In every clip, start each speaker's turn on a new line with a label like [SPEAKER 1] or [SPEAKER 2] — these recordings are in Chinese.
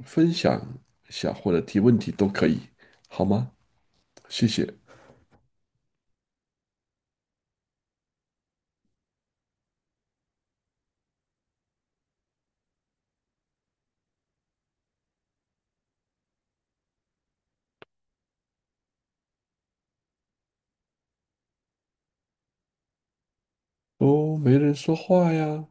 [SPEAKER 1] 分享一下或者提问题都可以，好吗？谢谢。哦，没人说话呀，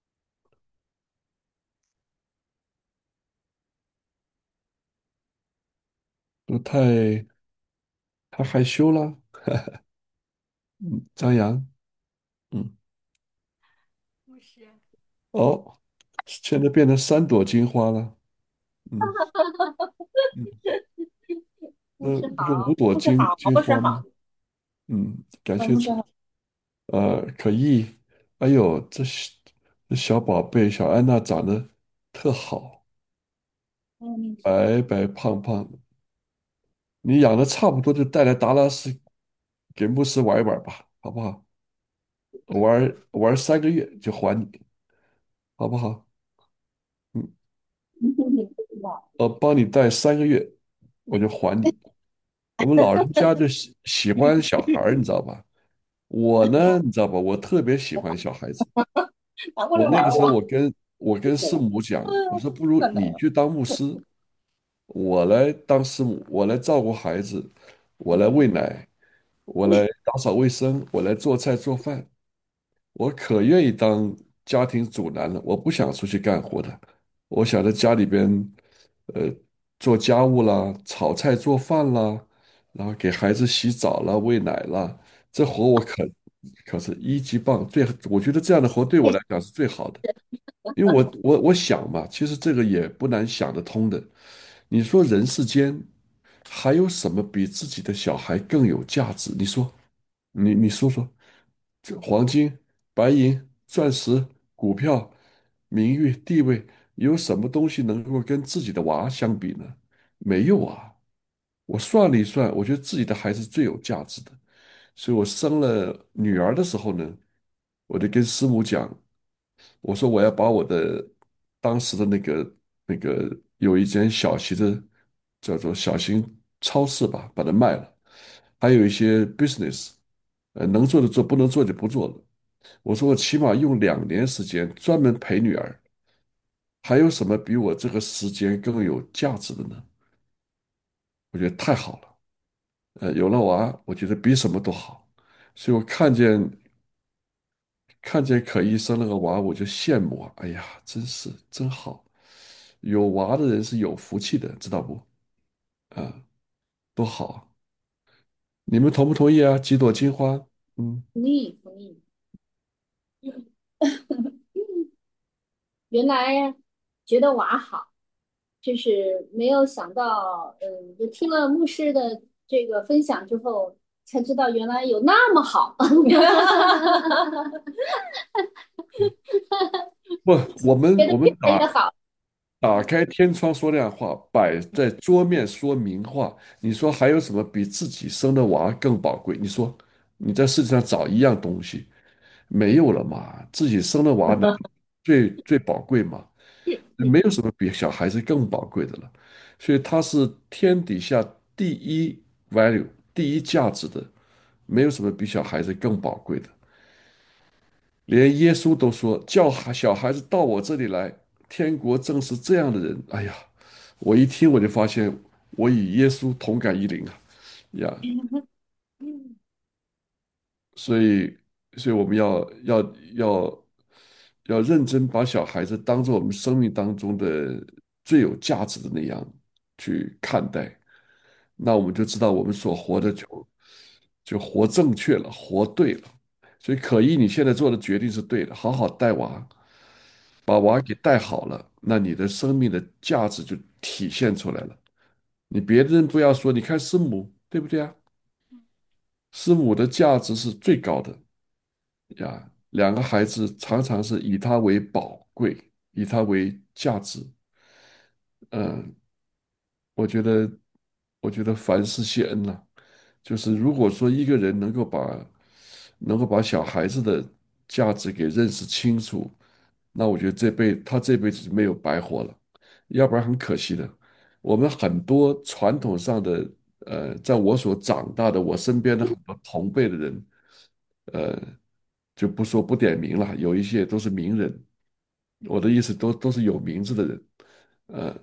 [SPEAKER 1] 都太害羞了。嗯，张扬，嗯，
[SPEAKER 2] 牧师，
[SPEAKER 1] 哦，现在变成3朵金花了。嗯嗯，
[SPEAKER 2] 牧
[SPEAKER 1] 那不是五
[SPEAKER 2] 师好，
[SPEAKER 1] 朵金
[SPEAKER 2] 牧师好，
[SPEAKER 1] 金花吗？
[SPEAKER 2] 牧师好，
[SPEAKER 1] 感谢主。
[SPEAKER 2] 牧师好，
[SPEAKER 1] 可意。哎呦，这小宝贝小安娜长得特好，
[SPEAKER 2] 牧师，
[SPEAKER 1] 白白胖胖的。你养的差不多，就带来达拉斯给牧师玩一玩吧，好不好？玩3个月就还你，好不好？嗯，帮你带3个月，我就还你。我们老人家就喜欢小孩儿，你知道吧？我呢，你知道吧？我特别喜欢小孩子。
[SPEAKER 2] 拿过来
[SPEAKER 1] 我那个时候，
[SPEAKER 2] 玩我，
[SPEAKER 1] 我跟师母讲，我说不如
[SPEAKER 2] 可能，
[SPEAKER 1] 你去当牧师，我来当师母，我来照顾孩子，我来喂奶，我来打扫卫生，我来做菜做饭。我可愿意当家庭主男了，我不想出去干活的，我想在家里边，呃，做家务啦，炒菜做饭啦，然后给孩子洗澡啦，喂奶啦，这活我可是一级棒，我觉得这样的活对我来讲是最好的。因为我想嘛，其实这个也不难想得通的。你说人世间还有什么比自己的小孩更有价值？你说，你说说，这黄金、白银、钻石、股票、名誉、地位，有什么东西能够跟自己的娃相比呢？没有啊。我算了一算，我觉得自己的孩子最有价值的。所以我生了女儿的时候呢，我就跟师母讲。我说我要把我的当时的那个有一间小型的叫做小型超市吧，把它卖了，还有一些 business，能做的做，不能做就不做了。我说我起码用2年时间专门陪女儿，还有什么比我这个时间更有价值的呢？我觉得太好了。有了娃，我觉得比什么都好。所以我看见可医生那个娃，我就羡慕啊！哎呀，真是真好，有娃的人是有福气的，知道不？啊，多好啊！你们同不同意啊？几朵金花，嗯，
[SPEAKER 2] 同意同意。原来觉得娃好，就是没有想到，就听了牧师的这个分享之后，才知道原来有那么好。
[SPEAKER 1] 不，我们
[SPEAKER 2] 觉得越
[SPEAKER 1] 我们打
[SPEAKER 2] 来越好。
[SPEAKER 1] 打开天窗说亮话，摆在桌面说明话。你说还有什么比自己生的娃更宝贵？你说你在世界上找一样东西，没有了嘛？自己生的娃能最宝贵嘛？没有什么比小孩子更宝贵的了。所以它是天底下第一 value，第一价值的，没有什么比小孩子更宝贵的。连耶稣都说，叫小孩子到我这里来，天国正是这样的人。哎呀，我一听我就发现，我与耶稣同感一灵啊呀！所以，所以我们要认真把小孩子当做我们生命当中的最有价值的那样去看待，那我们就知道我们所活的就活正确了，活对了。所以，可意你现在做的决定是对的，好好带娃，把娃给带好了，那你的生命的价值就体现出来了。你别人不要说，你看师母，对不对啊？师母的价值是最高的。呀，2个孩子常常是以他为宝贵，以他为价值。嗯，我觉得，我觉得凡事谢恩呐、就是如果说一个人能够把小孩子的价值给认识清楚，那我觉得他这辈子就没有白活了。 要不然很可惜的。我们很多传统上的，在我所长大的，我身边的很多同辈的人，呃，就不说不点名了，有一些都是名人，我的意思都是有名字的人，呃，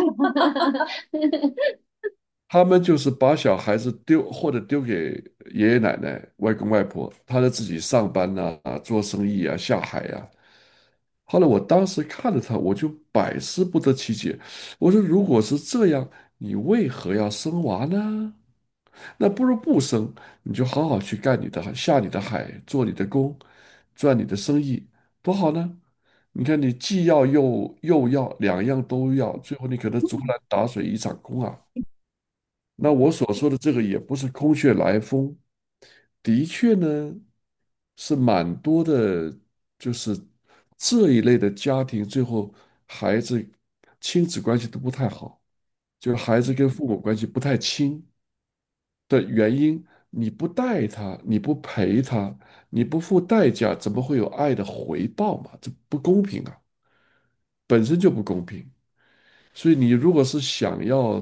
[SPEAKER 1] 他们就是把小孩子丢或者丢给爷爷奶奶、外公外婆，他在自己上班呐、做生意啊、下海呀、后来我当时看着他，我就百思不得其解。我说，如果是这样，你为何要生娃呢？那不如不生，你就好好去干你的，下你的海，做你的工，赚你的生意，多好呢！你看，你既要又要，两样都要，最后你可能竹篮打水一场空啊。那我所说的这个也不是空穴来风，的确呢，是蛮多的，就是这一类的家庭，最后孩子亲子关系都不太好，就孩子跟父母关系不太亲的原因，你不带他，你不陪他，你不付代价，怎么会有爱的回报嘛？这不公平啊，本身就不公平。所以你如果是想要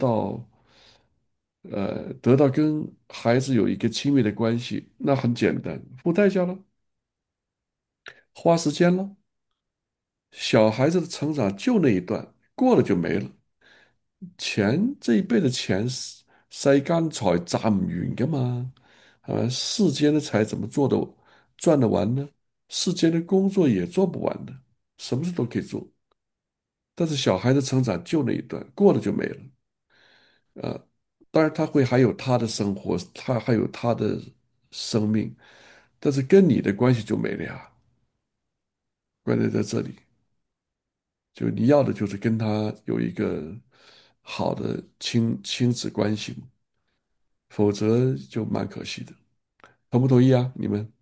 [SPEAKER 1] 得到跟孩子有一个亲密的关系，那很简单，付代价了，花时间了。小孩子的成长就那一段，过了就没了。钱这一辈的钱是晒干草砸唔完噶嘛？世间的财怎么赚得完呢？世间的工作也做不完的，什么事都可以做。但是小孩的成长就那一段，过了就没了。呃，当然他会还有他的生活，他还有他的生命，但是跟你的关系就没了呀。关键在这里，就你要的就是跟他有一个好的亲子关系嘛，否则就蛮可惜的。同不同意啊？你们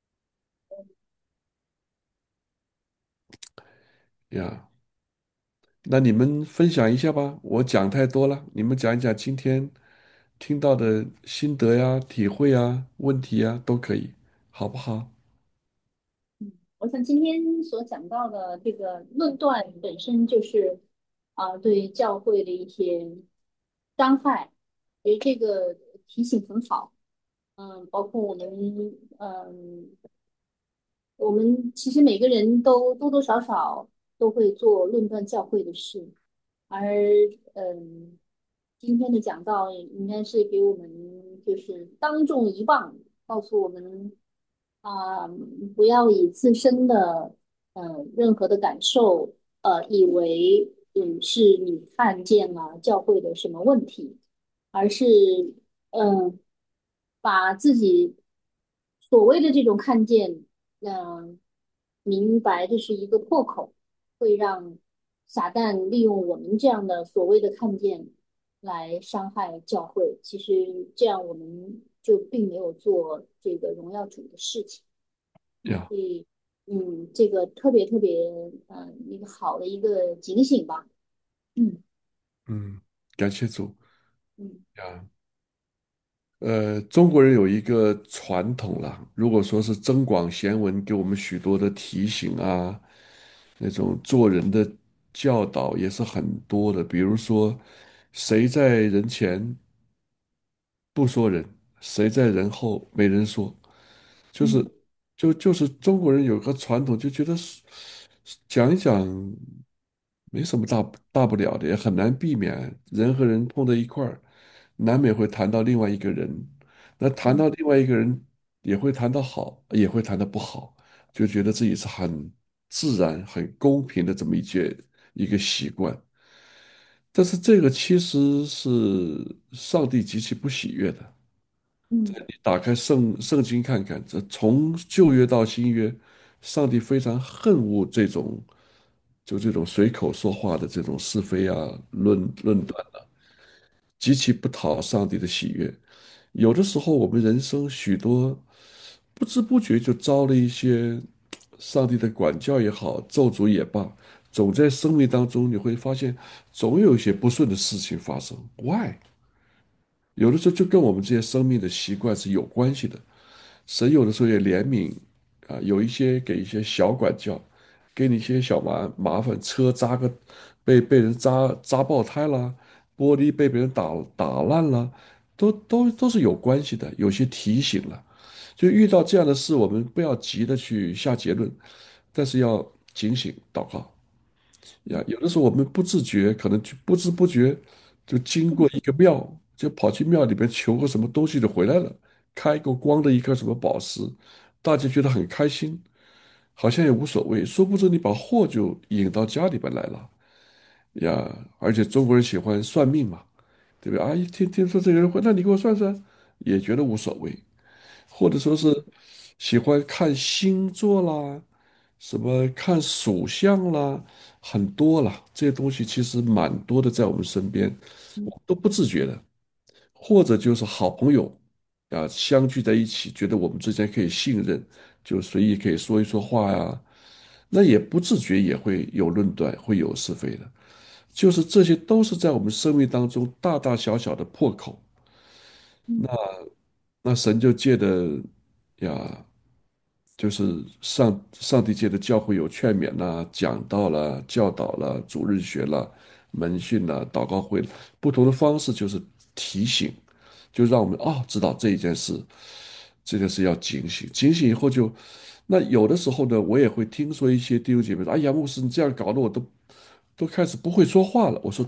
[SPEAKER 1] 呀？那你们分享一下吧，我讲太多了，你们讲一讲今天听到的心得呀、体会啊、问题呀，都可以，好不好？
[SPEAKER 2] 我想今天所讲到的这个论断本身就是对教会的一些伤害，我觉得这个提醒很好。包括我们其实每个人都多多少少都会做论断教会的事，而嗯，今天的讲道应该是给我们就是当众一棒，告诉我们啊、不要以自身的任何的感受以为是你看见了教会的什么问题，而是把自己所谓的这种看见，明白这是一个破口，会让撒旦利用我们这样的所谓的看见来伤害教会。其实这样我们就并没有做这个荣耀主的事情。
[SPEAKER 1] 呀，
[SPEAKER 2] 所以，这个特别特别，一个好的一个警醒吧。嗯
[SPEAKER 1] 嗯，感谢主
[SPEAKER 2] 嗯
[SPEAKER 1] 呀。中国人有一个传统啦，如果说是增广贤文，给我们许多的提醒啊，那种做人的教导也是很多的。比如说，谁在人前不说人，谁在人后没人说，就是
[SPEAKER 2] 嗯
[SPEAKER 1] 就是中国人有个传统，就觉得讲一讲没什么大不了的，也很难避免人和人碰在一块儿，难免会谈到另外一个人。那谈
[SPEAKER 2] 嗯
[SPEAKER 1] 到另外一个人，也会谈到好，也会谈到不好，就觉得自己是很自然、很公平的这么一个习惯。但是这个其实是上帝极其不喜悦的。
[SPEAKER 2] 嗯
[SPEAKER 1] 你打开圣经看看，这从旧约到新约，上帝非常恨恶这种随口说话的这种是非啊、论断啊，极其不讨上帝的喜悦。有的时候，我们人生许多不知不觉就遭了一些上帝的管教也好，咒诅也罢，总在生命当中你会发现，总有一些不顺的事情发生。Why？有的时候就跟我们这些生命的习惯是有关系的。神有的时候也怜悯有一些给一些小管教，给你一些小麻烦，车被人扎爆胎啦，玻璃被别人打烂了，都是有关系的，有些提醒了。就遇到这样的事，我们不要急着去下结论，但是要警醒祷告呀。有的时候我们不自觉，可能就不知不觉就经过一个庙，就跑去庙里边求个什么东西就回来了，开个光的一颗什么宝石，大家觉得很开心，好像也无所谓，殊不知你把祸就引到家里边来了呀。而且中国人喜欢算命嘛，对不对？啊，一听说这个人会，那你给我算算，也觉得无所谓。或者说是喜欢看星座啦，什么看属相啦，很多啦，这些东西其实蛮多的，在我们身边，我们都不自觉的。或者就是好朋友啊，相聚在一起，觉得我们之间可以信任，就随意可以说一说话呀，那也不自觉也会有论断，会有是非的。就是这些都是在我们生命当中大大小小的破口。那神就借的呀，就是上帝借的教会有劝勉啦、讲道啦、教导啦、主日学啦、门训啦、祷告会啦不同的方式就是提醒，就让我们知道这件事要警醒，警醒以后就，那有的时候呢，我也会听说一些弟兄姐妹说，哎呀，牧师你这样搞得我都开始不会说话了。我说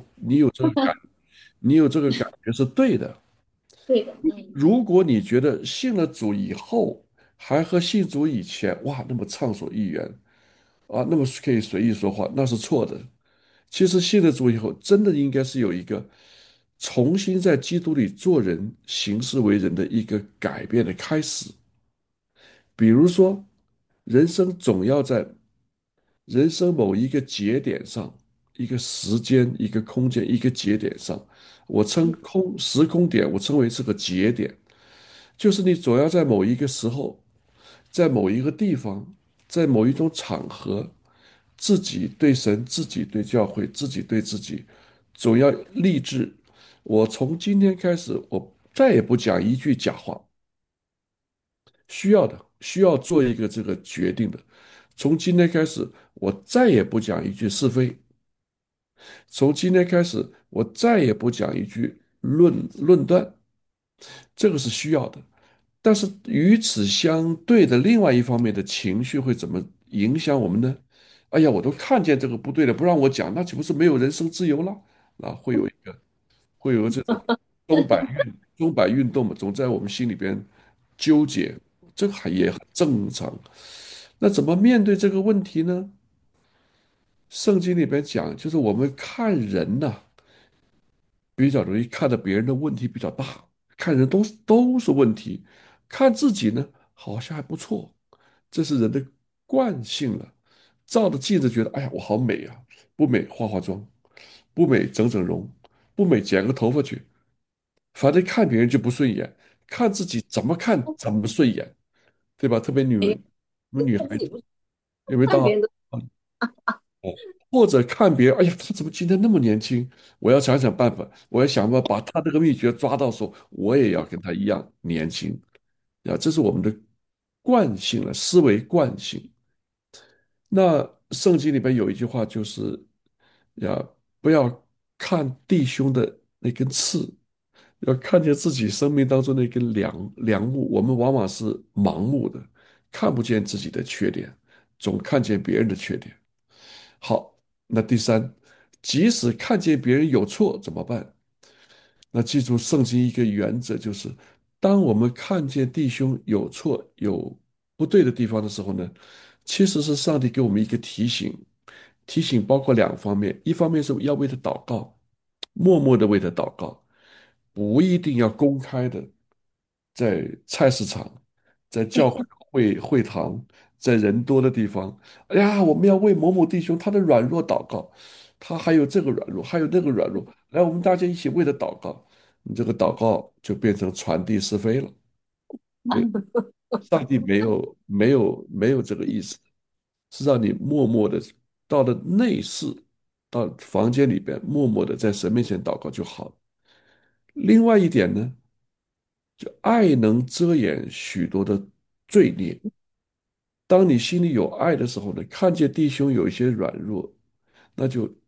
[SPEAKER 1] 你有这个感觉是对的。
[SPEAKER 2] 对的，嗯
[SPEAKER 1] 如果你觉得信了主以后还和信主以前哇那么畅所欲言啊，那么可以随意说话，那是错的。其实信了主以后，真的应该是有一个重新在基督里做人、行事为人的一个改变的开始。比如说，人生总要在人生某一个节点上，一个时间、一个空间、一个节点上，我称时空点，我称为是个节点。就是你总要在某一个时候，在某一个地方，在某一种场合，自己对神、自己对教会、自己对自己，总要立志。我从今天开始，我再也不讲一句假话，需要的，需要做一个这个决定的。从今天开始，我再也不讲一句是非。从今天开始，我再也不讲一句论断，这个是需要的。但是与此相对的另外一方面的情绪会怎么影响我们呢？哎呀，我都看见这个不对了，不让我讲，那岂不是没有人身自由了？啊，会有这种钟摆运动嘛，总在我们心里边纠结，这个也很正常。那怎么面对这个问题呢？圣经里边讲，就是我们看人呐、比较容易看到别人的问题比较大，看人都是问题，看自己呢好像还不错，这是人的惯性了。照着镜子觉得，哎呀，我好美啊，不美化化妆，不美整整容，不美剪个头发去，反正看别人就不顺眼，看自己怎么看怎么顺眼，对吧？特别
[SPEAKER 2] 哎呀，
[SPEAKER 1] 我们女孩子
[SPEAKER 2] 看自己不是
[SPEAKER 1] 有没有到？
[SPEAKER 2] 看别人都
[SPEAKER 1] 哦，或者看别人，哎呀，他怎么今天那么年轻？我要想想办法，我要想办法把他这个秘诀抓到手，我也要跟他一样年轻呀。这是我们的惯性了，思维惯性。那圣经里边有一句话，就是呀，不要看弟兄的那根刺，要看见自己生命当中那根梁木。我们往往是盲目的，看不见自己的缺点，总看见别人的缺点。好，那第三，即使看见别人有错怎么办？那记住圣经一个原则，就是当我们看见弟兄有错、有不对的地方的时候呢，其实是上帝给我们一个提醒。提醒包括两方面，一方面是要为他祷告，默默的为他祷告，不一定要公开的，在菜市场，在教会会堂，在人多的地方，哎呀，我们要为某某弟兄他的软弱祷告，他还有这个软弱，还有那个软弱，来，我们大家一起为他祷告，你这个祷告就变成传递是非了。对，上帝没有这个意思，是让你默默的到了内室，到房间里边，默默的在神面前祷告就好了。另外一点呢，就爱能遮掩许多的罪孽。当你心里有爱的时候呢，看见弟兄有一些软弱，那就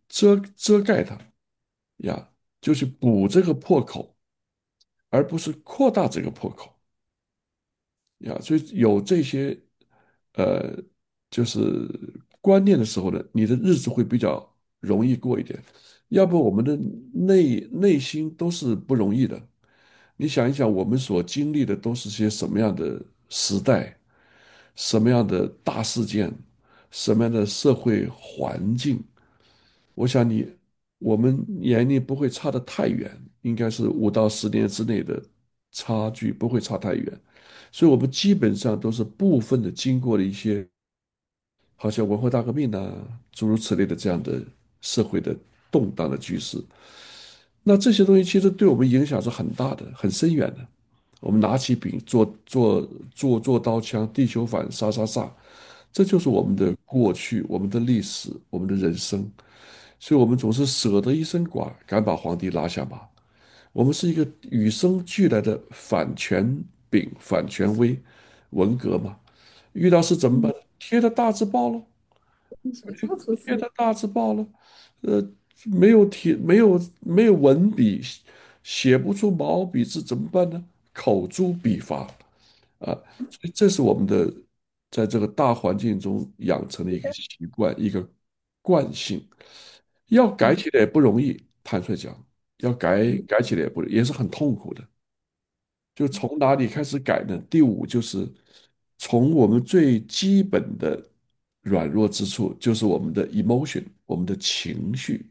[SPEAKER 1] 遮盖它呀，就去补这个破口，而不是扩大这个破口呀。所以有这些呃，就是观念的时候呢，你的日子会比较容易过一点。要不我们的内心都是不容易的。你想一想，我们所经历的都是些什么样的时代，什么样的大事件，什么样的社会环境？我想我们年龄不会差得太远，应该是5到10年之内的差距，不会差太远。所以，我们基本上都是部分的经过了一些，好像文化大革命呐、诸如此类的这样的社会的动荡的局势。那这些东西其实对我们影响是很大的、很深远的。我们拿起笔做刀枪，地球反杀杀杀，这就是我们的过去、我们的历史、我们的人生。所以，我们总是舍得一身剐，敢把皇帝拉下马。我们是一个与生俱来的反权柄、反权威文革嘛。遇到事怎么办？
[SPEAKER 2] 嗯，
[SPEAKER 1] 贴他大字报喽，
[SPEAKER 2] 手足图司。
[SPEAKER 1] 贴他大字报喽。呃，没有铁，没有文笔，写不出毛笔字怎么办呢？口诛笔伐啊！所以这是我们的在这个大环境中养成的一个习惯，一个惯性。要改
[SPEAKER 2] 嗯
[SPEAKER 1] 起来也不容易，坦率讲，要
[SPEAKER 2] 嗯
[SPEAKER 1] 改起来也是很痛苦的。就从哪里开始改呢？第五就是从我们最基本的软弱之处，就是我们的 emotion，我们的情绪。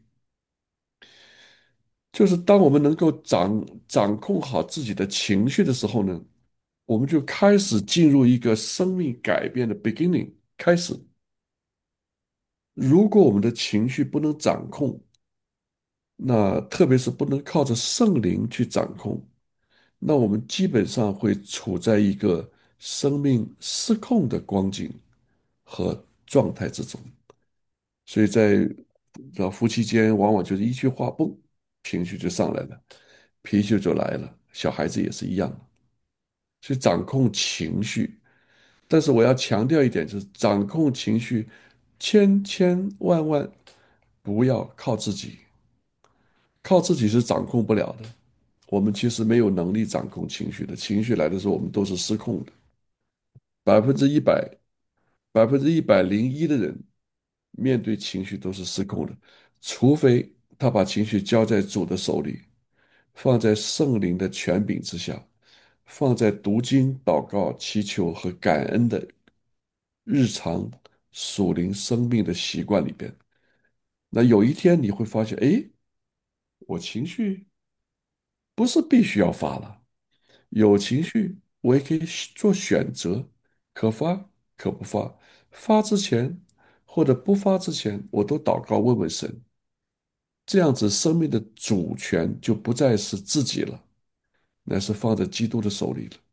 [SPEAKER 1] 就是当我们能够掌控好自己的情绪的时候呢，我们就开始进入一个生命改变的 beginning 开始。如果我们的情绪不能掌控，那特别是不能靠着圣灵去掌控，那我们基本上会处在一个生命失控的光景和状态之中。所以在夫妻间，往往就是一句话，嘣，情绪就上来了，脾气就来了。小孩子也是一样的，所以掌控情绪。但是我要强调一点，就是掌控情绪，千千万万不要靠自己，靠自己是掌控不了的。我们其实没有能力掌控情绪的，情绪来的时候，我们都是失控的。100%，101%的人面对情绪都是失控的，除非他把情绪交在主的手里，放在圣灵的权柄之下，放在读经、祷告、祈求和感恩的日常属灵生命的习惯里边。那有一天你会发现，哎，我情绪不是必须要发了。有情绪，我也可以做选择，可发可不发。发之前或者不发之前，我都祷告问问神，这样子生命的主权就不再是自己了，乃是放在基督的手里了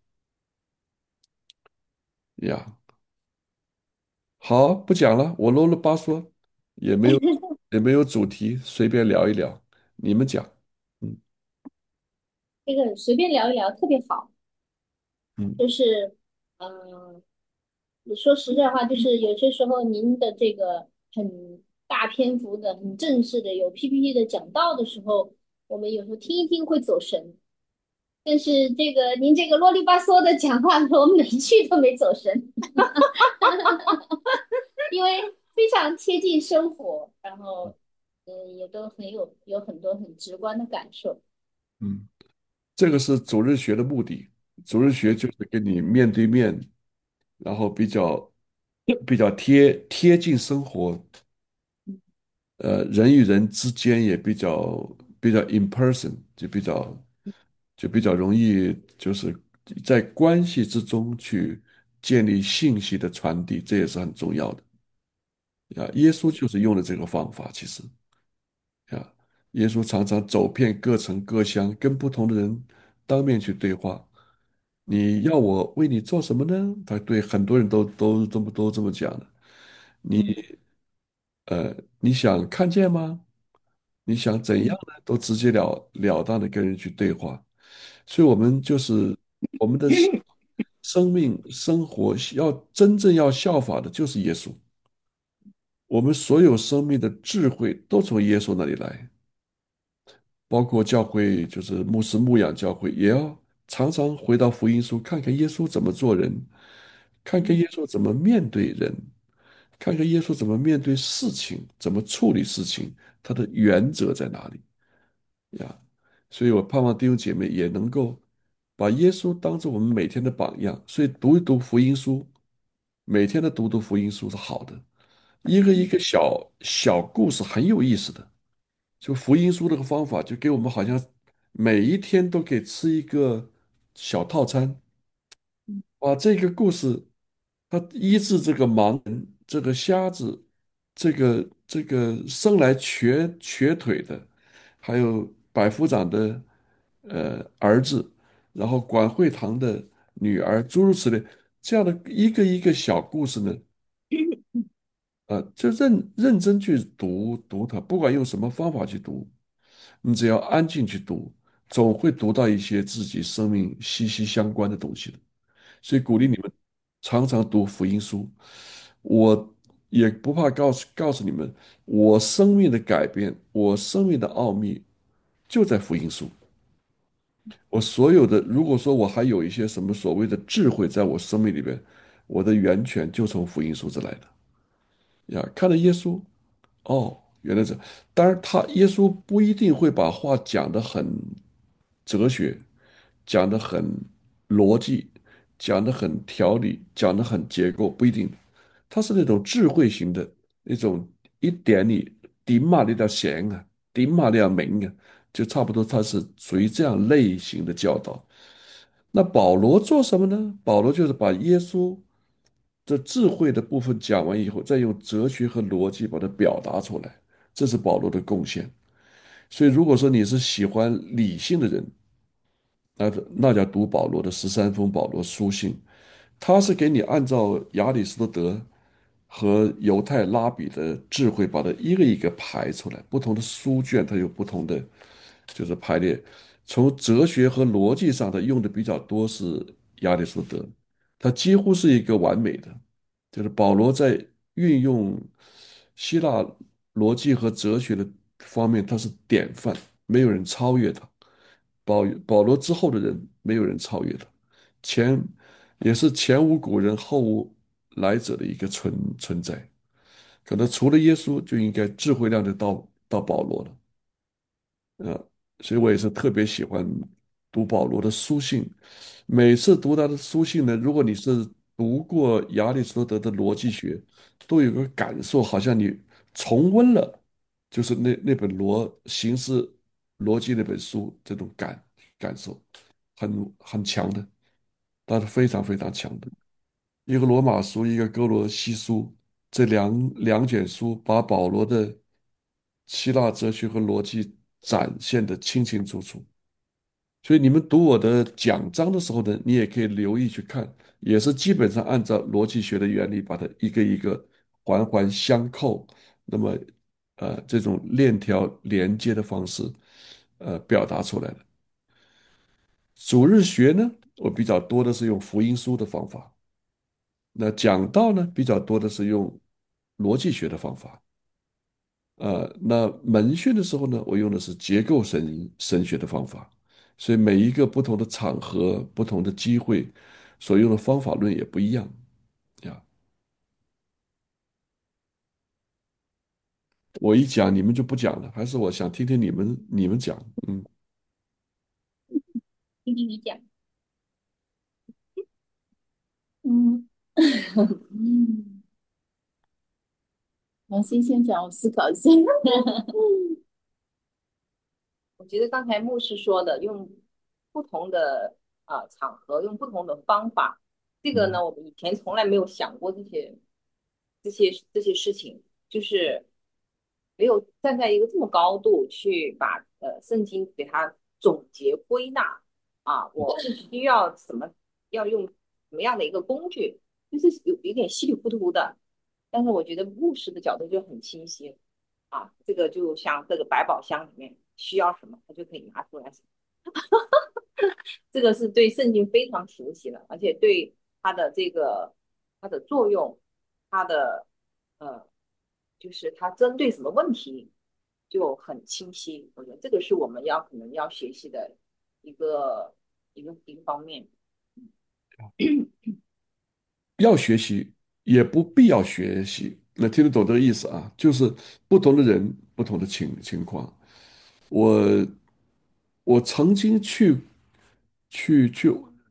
[SPEAKER 1] 呀。好，不讲了，我啰啰吧嗦，也没有也没有主题，随便聊一聊，你们讲。嗯
[SPEAKER 2] 这个随便聊一聊特别好，
[SPEAKER 1] 嗯
[SPEAKER 2] 就是你说实在话，就是有些时候您的这个很大篇幅的、很正式的、有 PPT 的讲道的时候，我们有时候听一听会走神。但是这个您这个啰里吧嗦的讲话，我们哪一句都没走神，因为非常贴近生活，然后也都有很多很直观的感受。
[SPEAKER 1] 嗯，这个是主日学的目的。主日学就是跟你面对面，然后比较贴近生活，人与人之间也比较 in person，就比较容易就是在关系之中去建立信息的传递，这也是很重要的呀。耶稣就是用的这个方法，其实呀，耶稣常常走遍各城各乡，跟不同的人当面去对话。你要我为你做什么呢？他对很多人都这么讲的。
[SPEAKER 2] 嗯
[SPEAKER 1] 你想看见吗？你想怎样
[SPEAKER 2] 嗯
[SPEAKER 1] 呢？都直截了当的跟人去对话。所以，我们就是我们的生命生活真正要效法的，就是耶稣。 我们所有生命的智慧都从耶稣那里来，包括教会，就是牧师牧养教会，也要常常回到福音书，看看耶稣怎么做人，看看耶稣怎么面对人，看看耶稣怎么面对事情，怎么处理事情，他的原则在哪里呀？所以我盼望弟兄姐妹也能够把耶稣当做我们每天的榜样，所以读一读福音书，每天的读读福音书是好的，一个一个小小故事很有意思的。就福音书这个方法，就给我们好像每一天都可以吃一个小套餐，把这个故事，他医治这个盲人、这个瞎子、这个生来瘸腿的，还有百夫长的儿子，然后管会堂的女儿，诸如此类，这样的一个一个小故事呢，就认真去读它，不管用什么方法去读，你只要安静去读，总会读到一些自己生命息息相关的东西的。所以鼓励你们常常读福音书。我也不怕告诉你们，我生命的改变，我生命的奥秘就在福音书。我所有的，如果说我还有一些什么所谓的智慧在我生命里边，我的源泉就从福音书这来的呀。看了耶稣，哦，原来是，当然耶稣不一定会把话讲得很哲学，讲得很逻辑，讲得很条理，讲得很结构，不一定。他是那种智慧型的那种，一点你顶嘛你条弦啊，顶嘛你条明啊，就差不多他是属于这样类型的教导。那保罗做什么呢？保罗就是把耶稣这智慧的部分讲完以后，再用哲学和逻辑把它表达出来，这是保罗的贡献。所以，如果说你是喜欢理性的人，那就要读保罗的13封保罗书信，他是给你按照亚里士多德和犹太拉比的智慧，把它一个一个排出来。不同的书卷它有不同的就是排列。从哲学和逻辑上，它用的比较多是亚里士多德，它几乎是一个完美的。就是保罗在运用希腊逻辑和哲学的方面，他是典范，没有人超越他。保罗之后的人，没有人超越他，前也是前无古人后无来者的一个存在。可能除了耶稣，就应该智慧量就到保罗了。所以我也是特别喜欢读保罗的书信。每次读他的书信呢，如果你是读过亚里士多德的逻辑学，都有个感受，好像你重温了，就是那本形式逻辑那本书，这种感受很强的，它是非常非常强的。一个罗马书，一个哥罗西书，这两卷书把保罗的希腊哲学和逻辑展现得清清楚楚。所以你们读我的讲章的时候呢，你也可以留意去看，也是基本上按照逻辑学的原理，把它一个一个环环相扣，那么这种链条连接的方式表达出来的。主日学呢，我比较多的是用福音书的方法，那讲道呢比较多的是用逻辑学的方法。那门训的时候呢，我用的是结构神学的方法，所以每一个不同的场合、不同的机会，所用的方法论也不一样呀。我一讲你们就不讲了，还是我想听听你们讲。嗯
[SPEAKER 2] 听听你讲。嗯嗯，王鑫先讲，我思考一下。我觉得刚才牧师说的，用不同的场合，用不同的方法，这个
[SPEAKER 1] 嗯
[SPEAKER 2] 呢，我们以前从来没有想过这些事情，就是没有站在一个这么高度去把圣经给它总结归纳我需要什么，要用什么样的一个工具，就是有点稀里糊涂的，但是我觉得牧师的角度就很清晰这个就像这个百宝箱里面需要什么，他就可以拿出来什么。这个是对圣经非常熟悉的，而且对它的这个它的作用，它的呃
[SPEAKER 3] 就是它针对什么问题就很清晰。我觉得这个是我们可能要学习的一个一个方面。
[SPEAKER 1] 要学习也不必要学习。那听得懂这个意思啊？就是不同的人，不同的情况。我我曾经去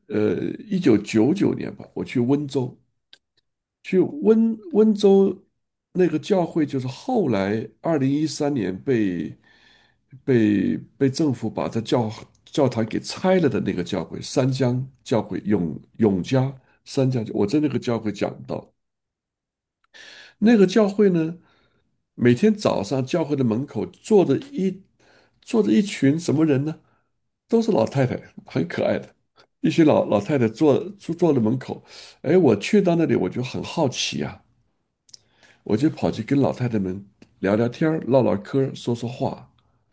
[SPEAKER 1] 1999年吧，我去温州，去温州那个教会，就是后来2013年被政府把这教堂给拆了的那个教会，三江教会永嘉三江教，我在那个教会讲到。那个教会呢，每天早上教会的门口坐着一群什么人呢？都是老太太，很可爱的，一群老太太坐在门口。哎，我去到那里，我就很好奇啊，我就跑去跟老太太们聊聊天儿唠唠嗑儿说说话。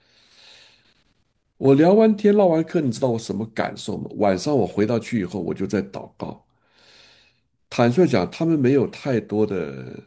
[SPEAKER 1] 我聊完天唠完嗑，你知道我什么感受吗？晚上我回到去以后，我就在祷告。坦率讲，他们没有太多的。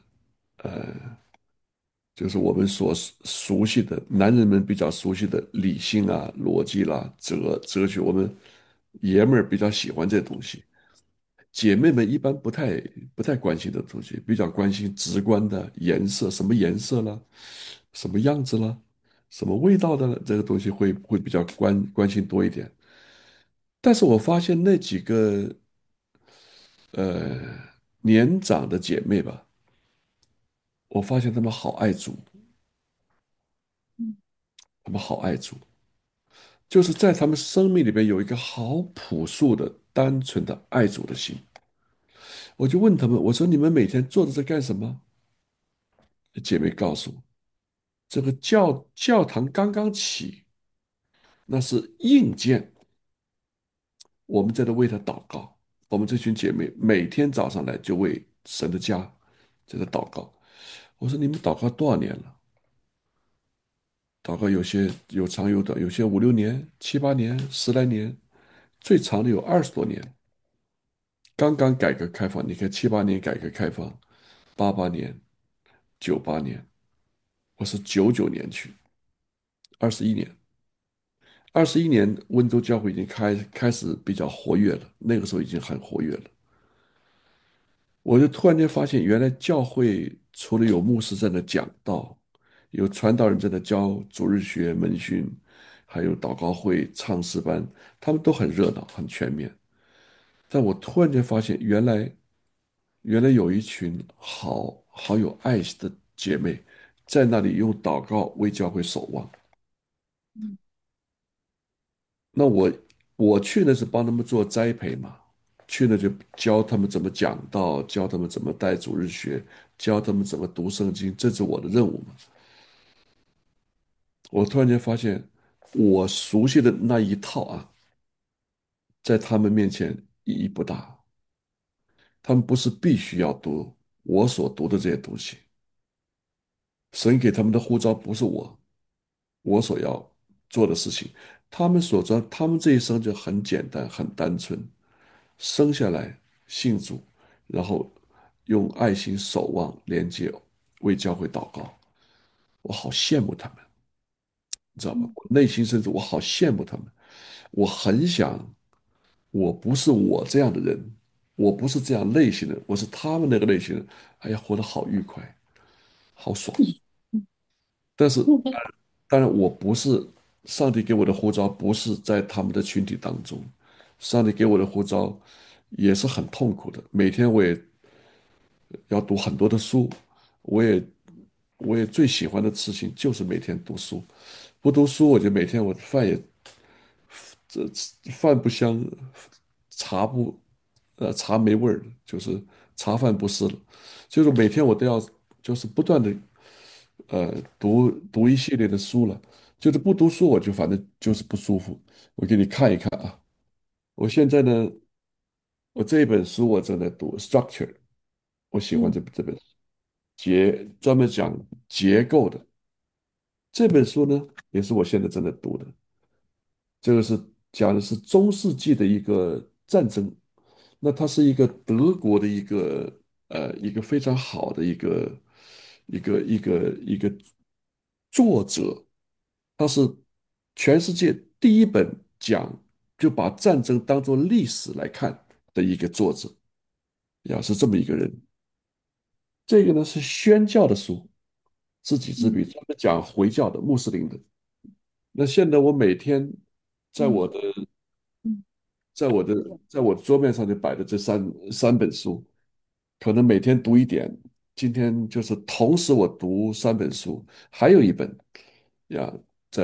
[SPEAKER 1] 就是我们所熟悉的男人们比较熟悉的理性啊、逻辑啦、哲学，我们爷们儿比较喜欢这东西。姐妹们一般不太关心这东西，比较关心直观的颜色，什么颜色啦，什么样子啦，什么味道的了，这个东西会比较关心多一点。但是我发现那几个呃年长的姐妹吧，我发现她们好爱主，
[SPEAKER 2] 嗯
[SPEAKER 1] 她们好爱主。就是在他们生命里边有一个好朴素的、单纯的爱主的心。我就问他们，我说你们每天做的这干什么？姐妹告诉我，这个教堂刚刚起，那是硬件，我们在这为他祷告。我们这群姐妹每天早上来就为神的家在这祷告。我说你们祷告多少年了？祷告有些有长有短，有些5、6年、7、8年、10来年，最长的有20多年。刚刚改革开放，你看7、8年改革开放，88年、98年，我是99年去，21年，21年温州教会已经开始比较活跃了，那个时候已经很活跃了。我就突然间发现，原来教会除了有牧师在那讲道，有传道人在那教主日学、门训，还有祷告会、唱诗班，他们都很热闹、很全面。但我突然间发现，原来有一群好有爱心的姐妹，在那里用祷告为教会守望。
[SPEAKER 2] 嗯
[SPEAKER 1] 那我去呢是帮他们做栽培嘛，去呢就教他们怎么讲道，教他们怎么带主日学，教他们怎么读圣经，这是我的任务嘛。我突然间发现，我熟悉的那一套啊，在他们面前意义不大。他们不是必须要读我所读的这些东西，神给他们的呼召不是我所要做的事情。他们这一生就很简单，很单纯，生下来信主，然后用爱心守望连接，为教会祷告。我好羡慕他们，你知道吧？
[SPEAKER 2] 嗯
[SPEAKER 1] 我内心深处我好羡慕他们，我很想，我不是我这样的人，我不是这样类型的，我是他们那个类型的。哎呀，活得好愉快，好爽。但是当然，我不是上帝给我的呼召，不是在他们的群体当中。上帝给我的呼召也是很痛苦的，每天我也要读很多的书，我也我也最喜欢的事情就是每天读书。不读书，我就每天我的这饭不香，茶不茶没味儿了，就是茶饭不思了。就是每天我都要就是不断的读一系列的书了。就是不读书，我就反正就是不舒服。我给你看一看啊，我现在呢，我这一本书我正在读《Structure》，我喜欢
[SPEAKER 2] 嗯
[SPEAKER 1] 这本书，专门讲结构的这本书呢，也是我现在正在读的。这个是讲的是中世纪的一个战争，那它是一个德国的一个非常好的一个一个作者，他是全世界第一本讲就把战争当作历史来看的一个作者呀，是这么一个人。这个呢是宣教的书，知己知彼，
[SPEAKER 2] 嗯
[SPEAKER 1] 专门讲回教的穆斯林的。那现在我每天在
[SPEAKER 2] 嗯
[SPEAKER 1] 我的
[SPEAKER 2] 嗯，
[SPEAKER 1] 在我的在我的桌面上就摆的这三本书，可能每天读一点。今天就是同时我读3本书，还有一本呀，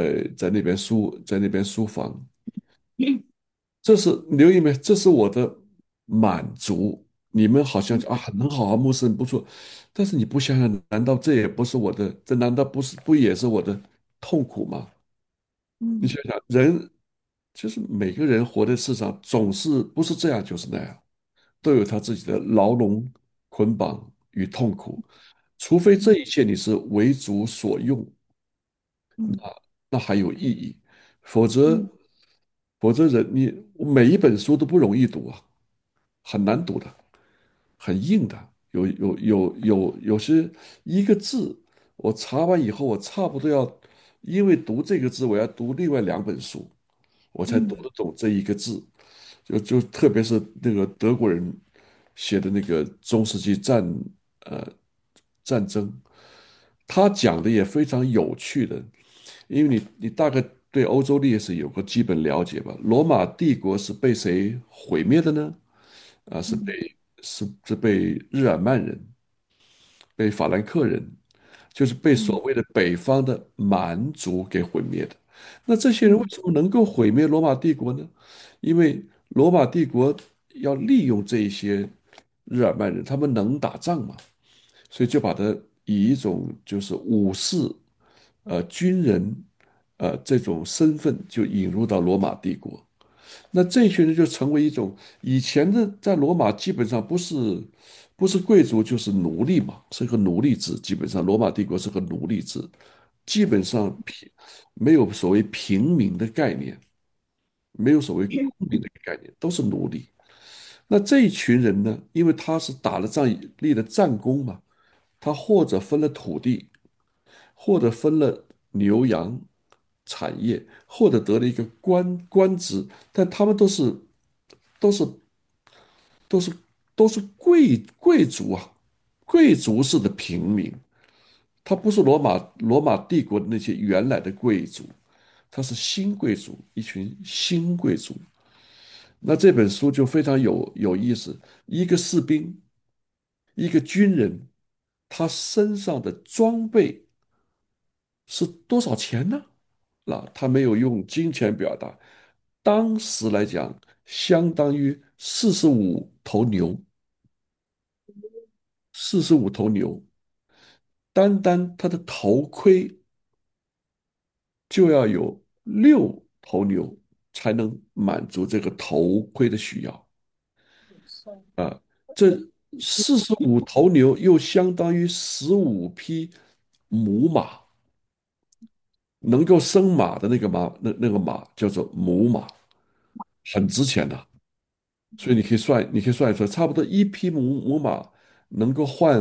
[SPEAKER 1] 在那边书房。这是留意没？这是我的满足。你们好像啊很好啊，牧师很不错，但是你不想想，难道这也不是我的？这难道不也是我的痛苦吗？你
[SPEAKER 2] 嗯
[SPEAKER 1] 想想，人就是每个人活在世上，总是不是这样就是那样，都有他自己的牢笼、捆绑与痛苦。除非这一切你是为主所用，
[SPEAKER 2] 嗯
[SPEAKER 1] 那还有意义，否则，
[SPEAKER 2] 嗯
[SPEAKER 1] 你每一本书都不容易读啊，很难读的，很硬的，有些一个字，我查完以后，我差不多要因为读这个字，我要读另外2本书，我才读
[SPEAKER 2] 嗯
[SPEAKER 1] 得懂这一个字。就特别是那个德国人写的那个中世纪呃战争，他讲的也非常有趣的，因为你大概对欧洲历史有个基本了解吧？罗马帝国是被谁毁灭的呢？啊，
[SPEAKER 2] 嗯
[SPEAKER 1] 是被日耳曼人、被法兰克人，就是被所
[SPEAKER 2] 嗯
[SPEAKER 1] 谓的北方的蛮族给毁灭的。那这些人为
[SPEAKER 2] 嗯
[SPEAKER 1] 什么能够毁灭罗马帝国呢？因为罗马帝国要利用这一些日耳曼人，他们能打仗嘛，所以就把他以一种就是武士、军人，这种身份就引入到罗马帝国。那这一群人就成为一种以前的在罗马基本上不是贵族就是奴隶嘛，是个奴隶制。基本上罗马帝国是个奴隶制，基本上没有所谓平民的概念，没有所谓公民的概念，都是奴隶。那这一群人呢，因为他是打了仗立了战功嘛，他或者分了土地，或者分了牛羊产业，或者得了一个官职，但他们都是都是都是贵族啊，贵族式的平民，他不是罗马帝国的那些原来的贵族，他是新贵族，一群新贵族。那这本书就非常有意思，一个士兵，一个军人，他身上的装备是多少钱呢？那他没有用金钱表达，当时来讲，相当于45头牛，45头牛，单单他的头盔就要有6头牛才能满足这个头盔的需要
[SPEAKER 2] 是
[SPEAKER 1] 啊。这45头牛又相当于15匹母马，能够生马的那个马叫做母马，很值钱的。所以你可以算一算，差不多一匹母马能够换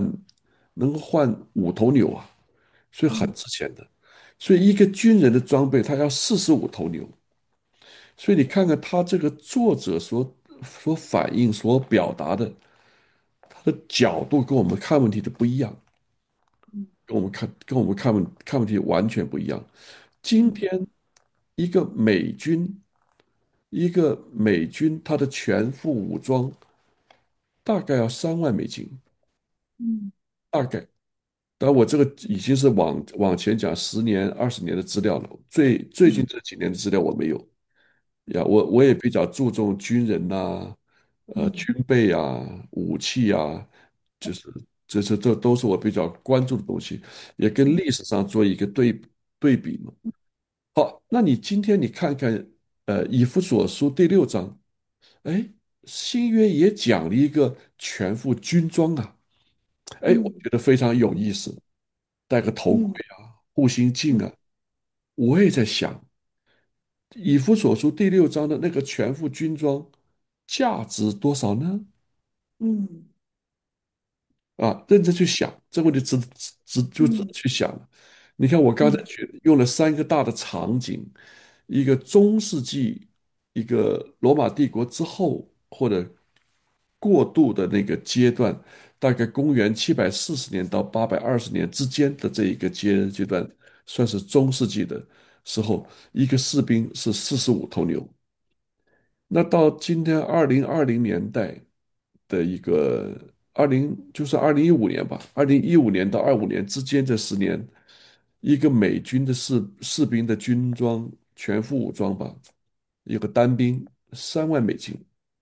[SPEAKER 1] 5头牛啊，所以很
[SPEAKER 2] 嗯
[SPEAKER 1] 值钱的。所以一个军人的装备，他要45头牛。所以你看看他这个作者所反映、所表达的，他的角度跟我们看问题的不一样，
[SPEAKER 2] 嗯
[SPEAKER 1] 跟我们看问题完全不一样。今
[SPEAKER 2] 嗯
[SPEAKER 1] 天一个美军，一个美军，他的全副武装大概要3万美金，
[SPEAKER 2] 嗯
[SPEAKER 1] 大概。当然，我这个已经是往前讲10年、20年的资料了，最近
[SPEAKER 2] 嗯
[SPEAKER 1] 这几年的资料我没有呀。我也比较注重军人呐、
[SPEAKER 2] 嗯
[SPEAKER 1] 军备啊、武器啊，就是这都是我比较关注的东西，也跟历史上做一个对比嘛。好，那你今天你看看，以弗所书第6章，哎，新约也讲了一个全副军装啊，哎，我
[SPEAKER 2] 嗯
[SPEAKER 1] 觉得非常有意思，戴个头盔
[SPEAKER 2] 嗯
[SPEAKER 1] 啊，护心镜啊，我也在想，以弗所书第6章的那个全副军装价值多少呢？
[SPEAKER 2] 嗯
[SPEAKER 1] 啊，认真去想这个问题值得
[SPEAKER 2] 嗯
[SPEAKER 1] 去想了。你看，我刚才
[SPEAKER 2] 嗯
[SPEAKER 1] 用了三个大的场景，一个中世纪，一个罗马帝国之后或者过渡的那个阶段，大概公元740年到820年之间的这一个阶段，算是中世纪的时候，一个士兵是45头牛。那到今天2020年代的一个就是2015年吧，2015年到25年之间这10年，一个美军的士兵的军装全副武装吧，一个单兵3万美金。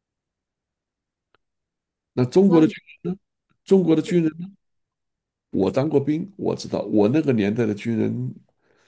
[SPEAKER 1] 那中国的
[SPEAKER 2] 哇，
[SPEAKER 1] 军人呢？中国的军人呢？我当过兵，我知道我那个年代的军人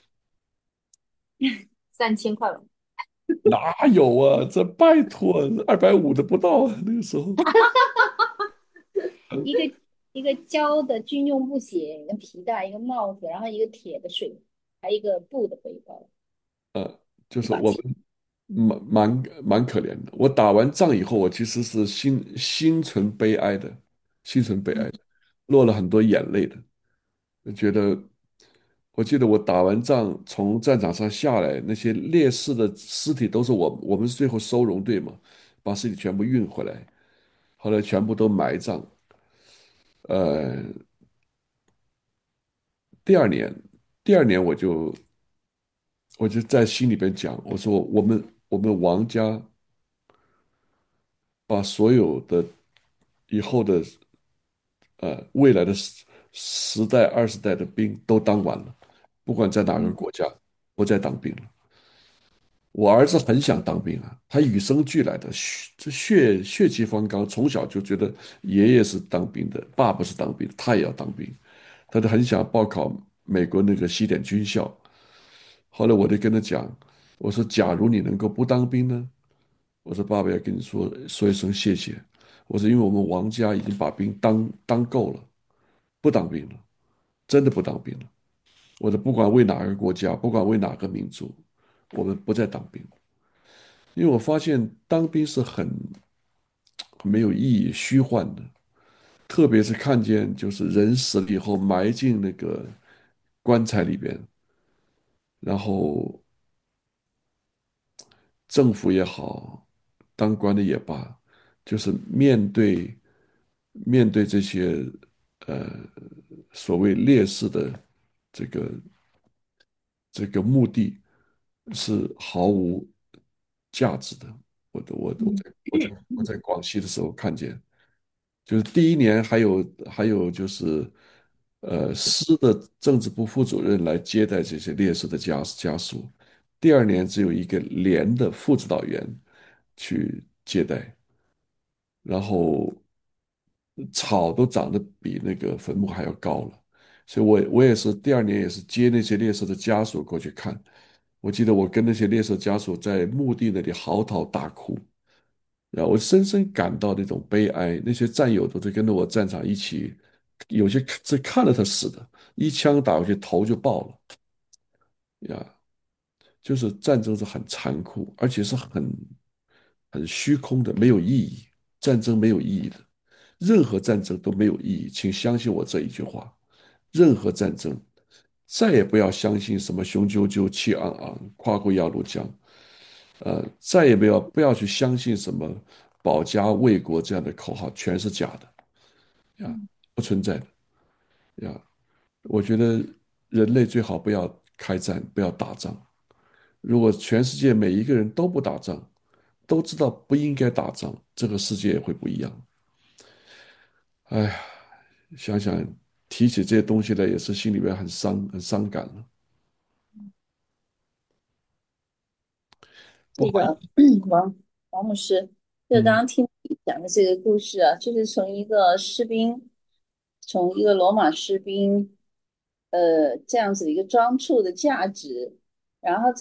[SPEAKER 2] 3000块吧。
[SPEAKER 1] 哪有啊？这拜托，250的不到啊，那个时候。
[SPEAKER 2] 一个一个胶的军用布鞋，一个皮带，一个帽子，然后一个铁的水，还有一个布的背包，
[SPEAKER 1] 就是我们
[SPEAKER 2] 一把钱。嗯
[SPEAKER 1] 蛮可怜的。我打完仗以后，我其实是心存悲哀的，心存悲哀的，
[SPEAKER 2] 嗯
[SPEAKER 1] 落了很多眼泪的。我觉得，我记得我打完仗从战场上下来，那些烈士的尸体都是我们是最后收容队嘛，把尸体全部运回来，后来全部都埋葬。呃，第二年，第二年我就在心里边讲，我说我们王家把所有的以后的未来的10代20代的兵都当完了，不管在哪个
[SPEAKER 2] 嗯
[SPEAKER 1] 国家，不再当兵了。我儿子很想当兵啊，他与生俱来的血气方刚，从小就觉得爷爷是当兵的，爸爸是当兵的，他也要当兵，他就很想报考美国那个西点军校。后来我就跟他讲，我说假如你能够不当兵呢？我说爸爸要跟你说一声谢谢。我说因为我们王家已经把兵当够了，不当兵了，真的不当兵了。我说不管为哪个国家，不管为哪个民族，我们不再当兵。因为我发现当兵是很没有意义、虚幻的，特别是看见就是人死了以后埋进那个棺材里边，然后政府也好，当官的也罢，就是面对这些呃所谓烈士的这个这个目的是毫无价值的。
[SPEAKER 2] 嗯
[SPEAKER 1] 我在广西的时候看见，就是第一年还有就是师的政治部副主任来接待这些烈士的家属，第二年只有一个连的副指导员去接待，然后草都长得比那个坟墓还要高了，所以我也是第二年也是接那些烈士的家属过去看，我记得我跟那些烈士家属在墓地那里嚎啕大哭。然后我深深感到那种悲哀，那些战友都是跟着我战场一起，有些是看着他死的，一枪打过去头就爆了呀。就是战争是很残酷，而且是很虚空的，没有意义。战争没有意义的，任何战争都没有意义，请相信我这一句话。任何战争，再也不要相信什么雄赳赳、气昂昂、跨过鸭绿江，再也不要去相信什么保家卫国这样的口号，全是假的呀，
[SPEAKER 2] 嗯，
[SPEAKER 1] 不存在的呀。我觉得人类最好不要开战，不要打仗。如果全世界每一个人都不打仗，都知道不应该打仗，这个世界也会不一样。哎呀，想想提起这些东西来，也是心里边很伤感了。不过，
[SPEAKER 2] 这个王王牧师，就刚
[SPEAKER 1] 嗯，
[SPEAKER 2] 刚听你讲的这个故事啊，就是从一个士兵，从一个罗马士兵，这样子的一个装束的价值，然后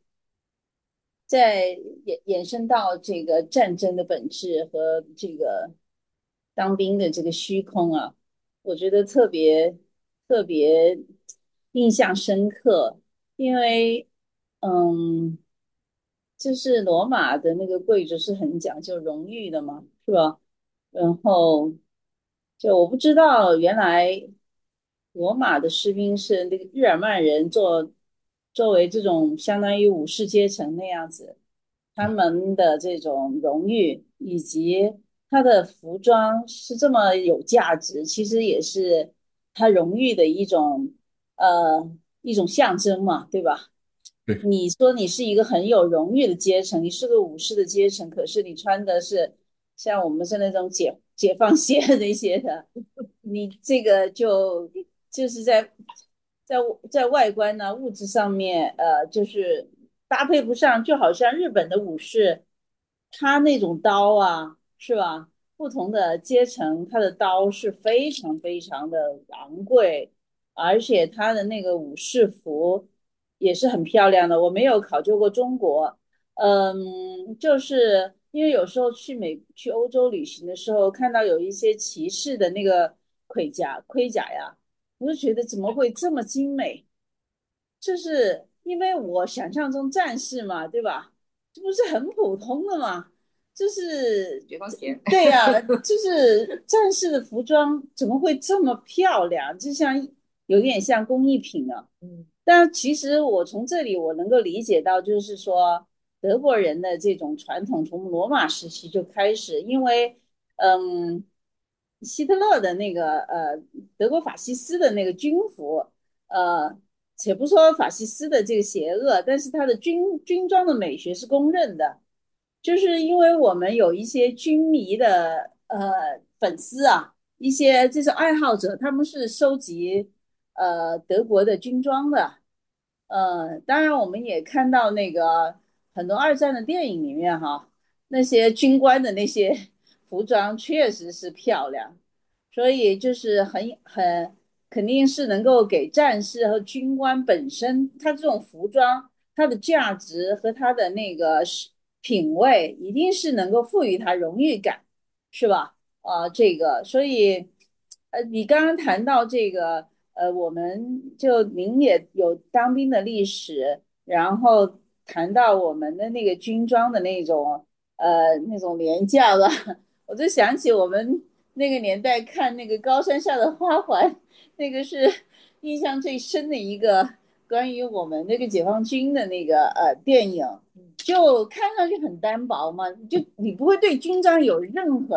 [SPEAKER 2] 再延伸到这个战争的本质和这个当兵的这个虚空啊，我觉得特别印象深刻，因为嗯。就是罗马的那个贵族是很讲究荣誉的嘛，是吧？然后
[SPEAKER 4] 就我不知道，原来罗马的士兵是那个日耳曼人作为这种相当于武士阶层那样子，他们的这种荣誉以及他的服装是这么有价值，其实也是他荣誉的一种象征嘛，对吧？
[SPEAKER 1] 对
[SPEAKER 4] 你说你是一个很有荣誉的阶层，你是个武士的阶层，可是你穿的是像我们是那种解放鞋那些的，你这个就是在在外观呢、物质上面，就是搭配不上，就好像日本的武士，他那种刀啊，是吧？不同的阶层，他的刀是非常非常的昂贵，而且他的那个武士服也是很漂亮的。我没有考究过中国，就是因为有时候去欧洲旅行的时候，看到有一些骑士的那个盔甲呀，我就觉得怎么会这么精美？就是因为我想象中战士嘛，对吧？这不是很普通的嘛？就是
[SPEAKER 3] 解放前，
[SPEAKER 4] 对呀、就是战士的服装怎么会这么漂亮？就像有点像工艺品呢。
[SPEAKER 3] 嗯
[SPEAKER 4] 但其实我从这里我能够理解到，就是说德国人的这种传统从罗马时期就开始，因为嗯，希特勒的那个德国法西斯的那个军服，呃，且不说法西斯的这个邪恶，但是他的军装的美学是公认的。就是因为我们有一些军迷的粉丝啊，一些这种爱好者，他们是收集德国的军装的。当然我们也看到那个很多二战的电影里面哈，那些军官的那些服装确实是漂亮，所以就是肯定是能够给战士和军官本身，他这种服装它的价值和它的那个品味，一定是能够赋予它荣誉感，是吧？这个，所以，你刚刚谈到这个，我们就您也有当兵的历史，然后谈到我们的那个军装的那种廉价吧，我就想起我们那个年代看那个高山下的花环，那个是印象最深的一个关于我们那个解放军的那个电影。就看上去很单薄嘛，就你不会对军装有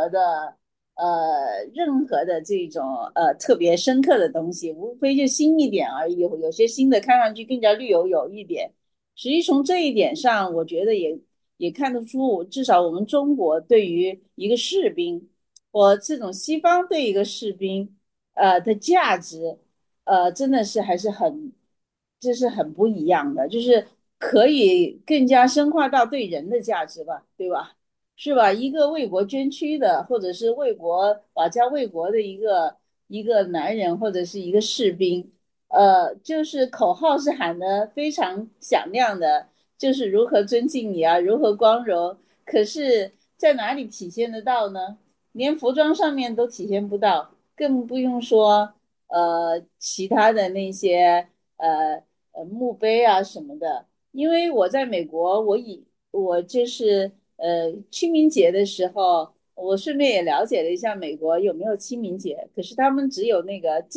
[SPEAKER 4] 任何的这种特别深刻的东西，无非就新一点而已。有些新的看上去更加绿油油一点。实际从这一点上，我觉得也看得出，至少我们中国对于一个士兵，或这种西方对一个士兵的价值，真的是还是很，这是很不一样的，就是可以更加深化到对人的价值吧，对吧？是吧？一个为国捐躯的，或者是为国保家卫国的一个男人，或者是一个士兵，就是口号是喊的非常响亮的，就是如何尊敬你啊，如何光荣。可是，在哪里体现得到呢？连服装上面都体现不到，更不用说其他的那些墓碑啊什么的。因为我在美国，我就是清明节的时候，我顺便也了解了一下美国有没有清明节，可是他们只有那个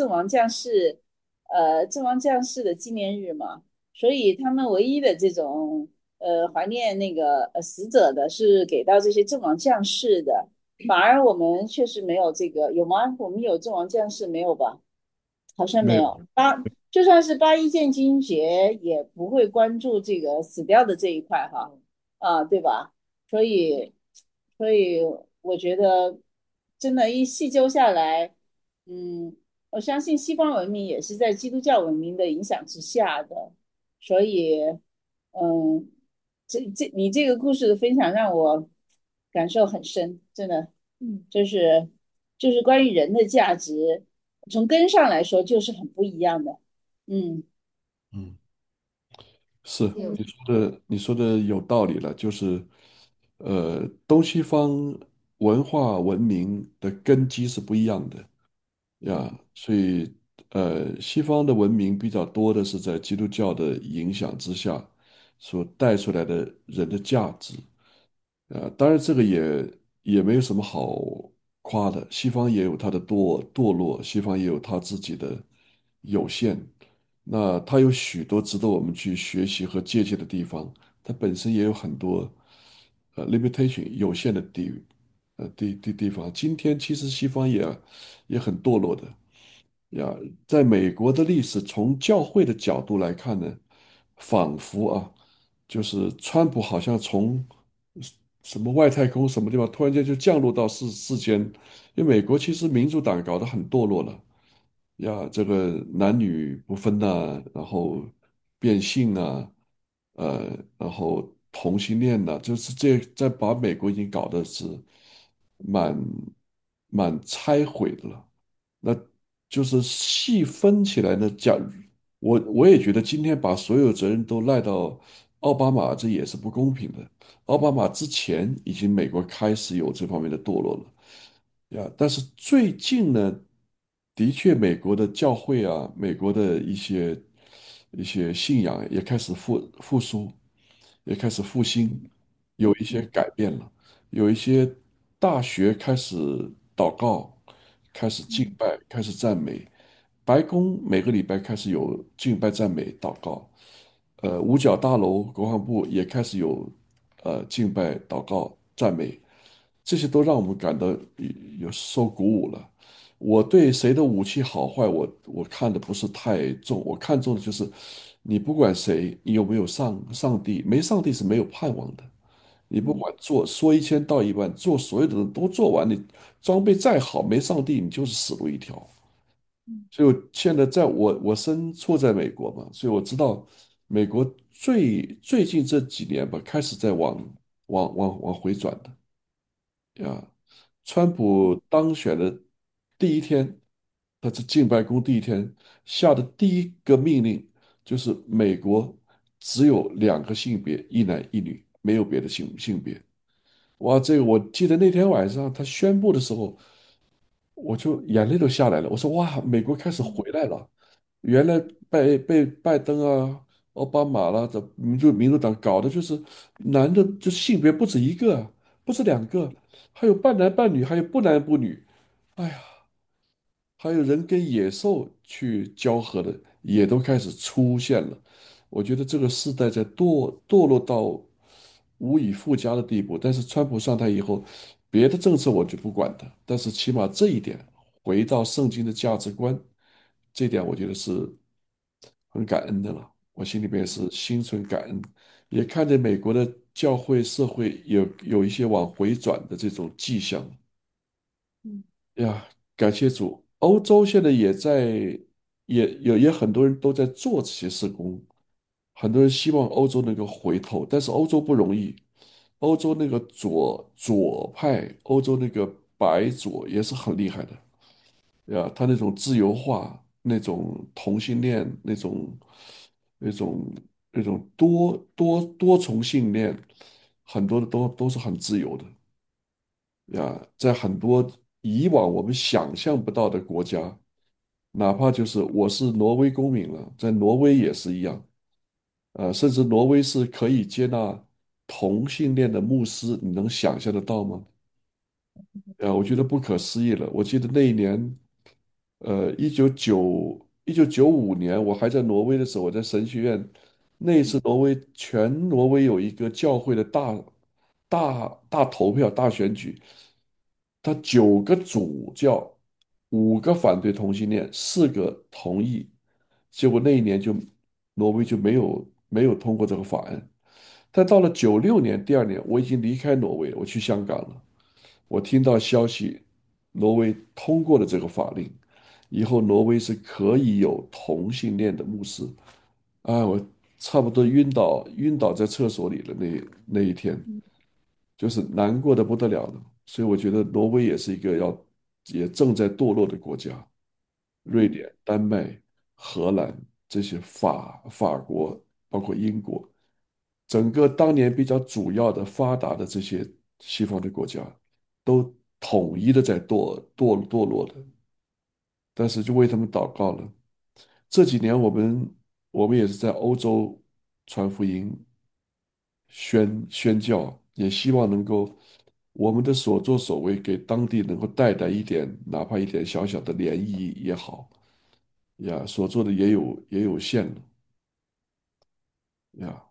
[SPEAKER 4] 阵亡将士的纪念日嘛，所以他们唯一的这种怀念那个死者的是给到这些阵亡将士的，反而我们确实没有这个，有吗？我们有阵亡将士没有吧？好像没
[SPEAKER 1] 没有，
[SPEAKER 4] 有。就算是八一建军节，也不会关注这个死掉的这一块哈，对吧？所以，所以我觉得，真的，一细究下来，嗯，我相信西方文明也是在基督教文明的影响之下的，所以，嗯，你这个故事的分享让我感受很深，真的，
[SPEAKER 3] 嗯
[SPEAKER 4] 就是就是关于人的价值。从根上来说就是很不一样的。嗯
[SPEAKER 1] 嗯，是
[SPEAKER 2] 对，
[SPEAKER 1] 你说的有道理了，就是东西方文化文明的根基是不一样的呀，所以西方的文明比较多的是在基督教的影响之下所带出来的人的价值。当然这个也没有什么好， 夸的，西方也有它的堕落，西方也有它自己的有限。那它有许多值得我们去学习和借鉴的地方，它本身也有很多limitation 有限的地方。今天其实西方也很堕落的呀。在美国的历史，从教会的角度来看呢，仿佛就是川普好像从什么外太空什么地方突然间就降落到世间，因为美国其实民主党搞得很堕落了呀，这个男女不分呐、然后变性啊，然后同性恋呐、就是在把美国已经搞得是蛮蛮拆毁的了。那就是细分起来呢，我也觉得今天把所有责任都赖到奥巴马，这也是不公平的。奥巴马之前已经美国开始有这方面的堕落了呀，但是最近呢，的确美国的教会美国的一些信仰也开始复苏，也开始复兴，有一些改变了，有一些大学开始祷告，开始敬拜，开始赞美。白宫每个礼拜开始有敬拜、赞美、祷告，五角大楼、国防部也开始有敬拜、祷告、赞美，这些都让我们感到有受鼓舞了。我对谁的武器好坏，我看的不是太重，我看重的就是你不管谁，你有没有上帝，没上帝是没有盼望的。你不管说一千道一万，做所有的人都做完，你装备再好，没上帝，你就是死路一条。所以我现在我身处在美国嘛，所以我知道美国最近这几年吧，开始在往回转的呀。川普当选的第一天，他是进白宫第一天下的第一个命令就是美国只有两个性别，一男一女，没有别的性别。哇，这个我记得那天晚上他宣布的时候，我就眼泪都下来了。我说哇，美国开始回来了。原来被拜登奥巴马啦，这民主党搞的就是男的，就性别不止一个，不止两个，还有半男半女，还有不男不女。哎呀，还有人跟野兽去交合的，也都开始出现了。我觉得这个时代在堕落到无以复加的地步。但是川普上台以后，别的政策我就不管的，但是起码这一点，回到圣经的价值观，这点我觉得是很感恩的了。我心里面是心存感恩，也看见美国的教会社会有一些往回转的这种迹象。
[SPEAKER 2] 嗯
[SPEAKER 1] 呀，感谢主，欧洲现在也很多人都在做这些事工，很多人希望欧洲能够回头，但是欧洲不容易，欧洲那个左派，欧洲那个白左也是很厉害的呀，他那种自由化，那种同性恋，那种那种多重性恋，很多的都是很自由的。呀，在很多以往我们想象不到的国家，哪怕就是我是挪威公民了，在挪威也是一样，甚至挪威是可以接纳同性恋的牧师，你能想象得到吗？我觉得不可思议了。我记得那一年，1995年，我还在挪威的时候，我在神学院，那一次全挪威有一个教会的大投票、大选举，他9个主教，5个反对同性恋，4个同意，结果那一年挪威就没有通过这个法案。但到了96年第二年，我已经离开挪威了，我去香港了。我听到消息，挪威通过了这个法令，以后挪威是可以有同性恋的牧师。我差不多晕倒在厕所里了那一天，
[SPEAKER 2] 嗯
[SPEAKER 1] 就是难过的不得了了。所以我觉得挪威也是一个也正在堕落的国家。瑞
[SPEAKER 2] 嗯
[SPEAKER 1] 典、丹麦、荷兰这些法国，包括英国，整个当年比较主要的发达的这些西方的国家，都统一的在堕落的，但是就为他们祷告了。这几年我们也是在欧洲传福音、宣教，也希望能够我们的所作所为给当地能够带来一点，哪怕一点小小的涟漪也好呀，所做的也有限了呀。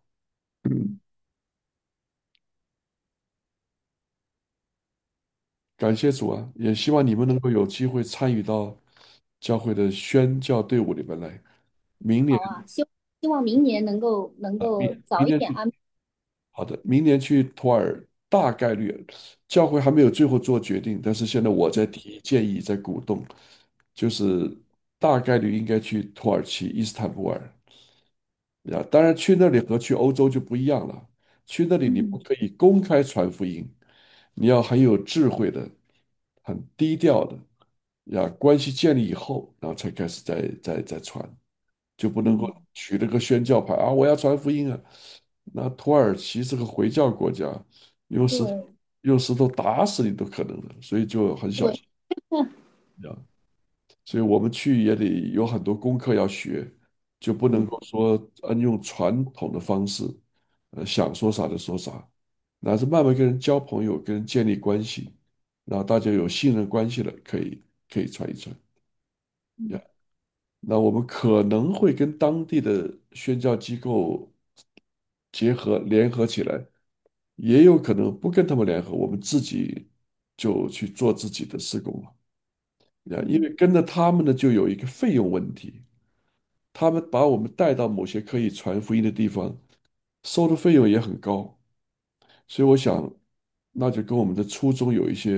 [SPEAKER 1] 感谢主啊，也希望你们能够有机会参与到教会的宣教队伍里面来。明年
[SPEAKER 2] 好啊，希望明年能够
[SPEAKER 1] 明年去，
[SPEAKER 2] 早一点安排。
[SPEAKER 1] 好的，明年去土耳大概率教会还没有最后做决定，但是现在我在提建议，在鼓动，就是大概率应该去土耳其伊斯坦布尔呀。当然去那里和去欧洲就不一样了，去那里你不
[SPEAKER 2] 嗯
[SPEAKER 1] 可以公开传福音，你要很有智慧的、很低调的呀，关系建立以后，然后才开始再传。就不能够
[SPEAKER 2] 嗯，
[SPEAKER 1] 举了个宣教牌啊，我要传福音啊。那土耳其是个回教国家，用石头
[SPEAKER 2] 对
[SPEAKER 1] 用石头打死你都可能的，所以就很小
[SPEAKER 2] 对，
[SPEAKER 1] 心呀。所以我们去也得有很多功课要学，就不能
[SPEAKER 2] 嗯
[SPEAKER 1] 够说用传统的方式，想说啥就说啥，那是慢慢跟人交朋友，跟人建立关系，然后大家有信任关系了，可以传一传呀。
[SPEAKER 2] 嗯
[SPEAKER 1] 那我们可能会跟当地的宣教机构联合起来，也有可能不跟他们联合，我们自己就去做自己的施工了。呀，因
[SPEAKER 2] 嗯
[SPEAKER 1] 为跟着他们呢，就有一个费用问题，他们把我们带到某些可以传福音的地方，收的费用也很高，所以我想，那就跟我们的初衷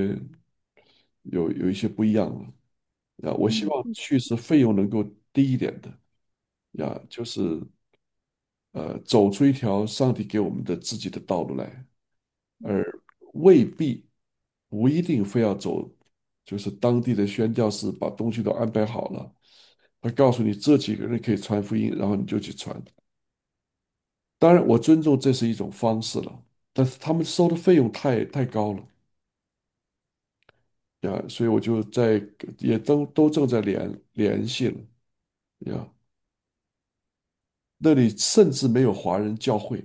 [SPEAKER 1] 有一些不一样了。呀，我希
[SPEAKER 2] 嗯
[SPEAKER 1] 望去是费用能够低一点的。呀，就是走出一条上帝给我们的自己的道路来，而未必不一定非要走，就是当地的宣教士把东西都安排好了，他告诉你这几个人可以传福音，然后你就去传。当然，我尊重这是一种方式了，但是他们收的费用太高了呀，所以我就也都正在联系了呀。那里甚至没有华人教会。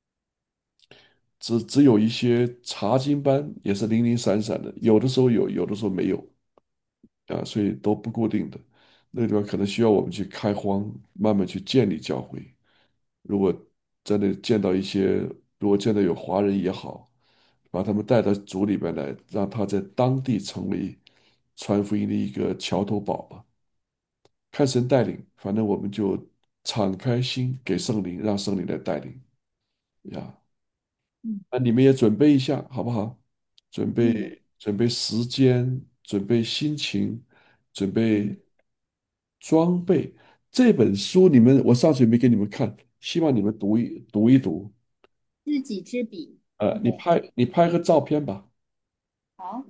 [SPEAKER 1] 只有一些查经班，也是零零散散的，有的时候有，有的时候没有啊，所以都不固定的。那个地方可能需要我们去开荒，慢慢去建立教会。如果真的见到一些，如果见到有华人也好，把他们带到组里边来，让他在当地成为传福音的一个桥头堡吧。看神带领，反正我们就敞开心给圣灵，让圣灵来带领呀。
[SPEAKER 2] 嗯
[SPEAKER 1] 那你们也准备一下，好不好？
[SPEAKER 2] 嗯
[SPEAKER 1] 准备时间，准备心情，准
[SPEAKER 2] 嗯，
[SPEAKER 1] 备装备。这本书我上次也没给你们看，希望你们读一读。
[SPEAKER 2] 知己知彼。OK，
[SPEAKER 1] 你拍个照片吧。
[SPEAKER 2] 好，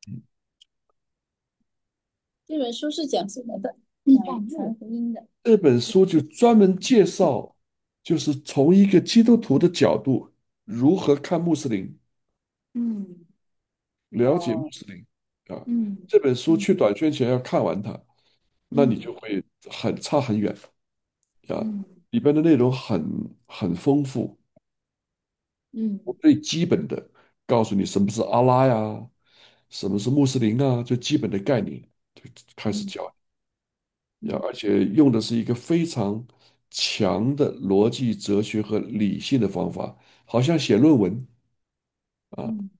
[SPEAKER 4] 这本书是讲什么的？
[SPEAKER 2] 讲传福音的。
[SPEAKER 1] 这本书就专门介绍，就是从一个基督徒的角度如何看穆斯林，
[SPEAKER 2] 嗯
[SPEAKER 1] 了解穆
[SPEAKER 4] 哦，
[SPEAKER 1] 斯林啊。
[SPEAKER 2] 嗯
[SPEAKER 1] 这本书
[SPEAKER 2] 嗯
[SPEAKER 1] 去短宣前要看完它，那你就
[SPEAKER 2] 嗯
[SPEAKER 1] 会差很远。啊，
[SPEAKER 2] 嗯
[SPEAKER 1] 里边的内容很丰富，
[SPEAKER 2] 嗯
[SPEAKER 1] 最基本的告诉你什么是阿拉呀，什么是穆斯林啊，最基本的概念就开始
[SPEAKER 2] 嗯
[SPEAKER 1] 教呀，
[SPEAKER 2] 嗯
[SPEAKER 1] 而且用的是一个非常强的逻辑、哲学和理性的方法，好像写论文啊。
[SPEAKER 2] 嗯。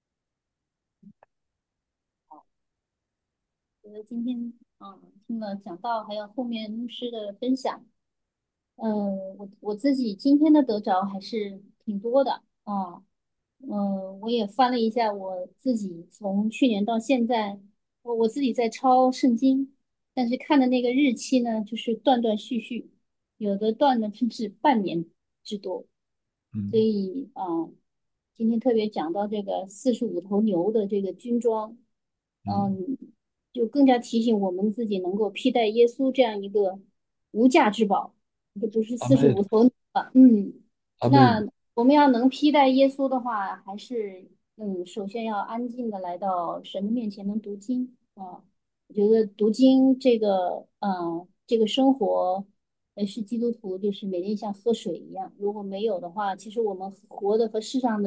[SPEAKER 2] 觉得今天听了讲到，还有后面牧师的分享，我自己今天的得着还是挺多的啊。我也翻了一下我自己从去年到现在，我自己在抄圣经，但是看的那个日期呢，就是断断续续，有的断的甚至半年之多。所
[SPEAKER 1] 嗯，
[SPEAKER 2] 以今天特别讲到这个45头牛的这个军装，
[SPEAKER 1] 嗯，
[SPEAKER 2] 嗯，就更加提醒我们自己能够披戴耶稣这样一个无价之宝，这不是四十
[SPEAKER 1] 阿妹，
[SPEAKER 2] 五头牛了。嗯，
[SPEAKER 1] 阿妹，
[SPEAKER 2] 那我们要能披戴耶稣的话，还是首先要安静的来到神的面前，能读经啊。我觉得读经这个生活，是基督徒就是每天像喝水一样，如果没有的话，其实我们活的和世上的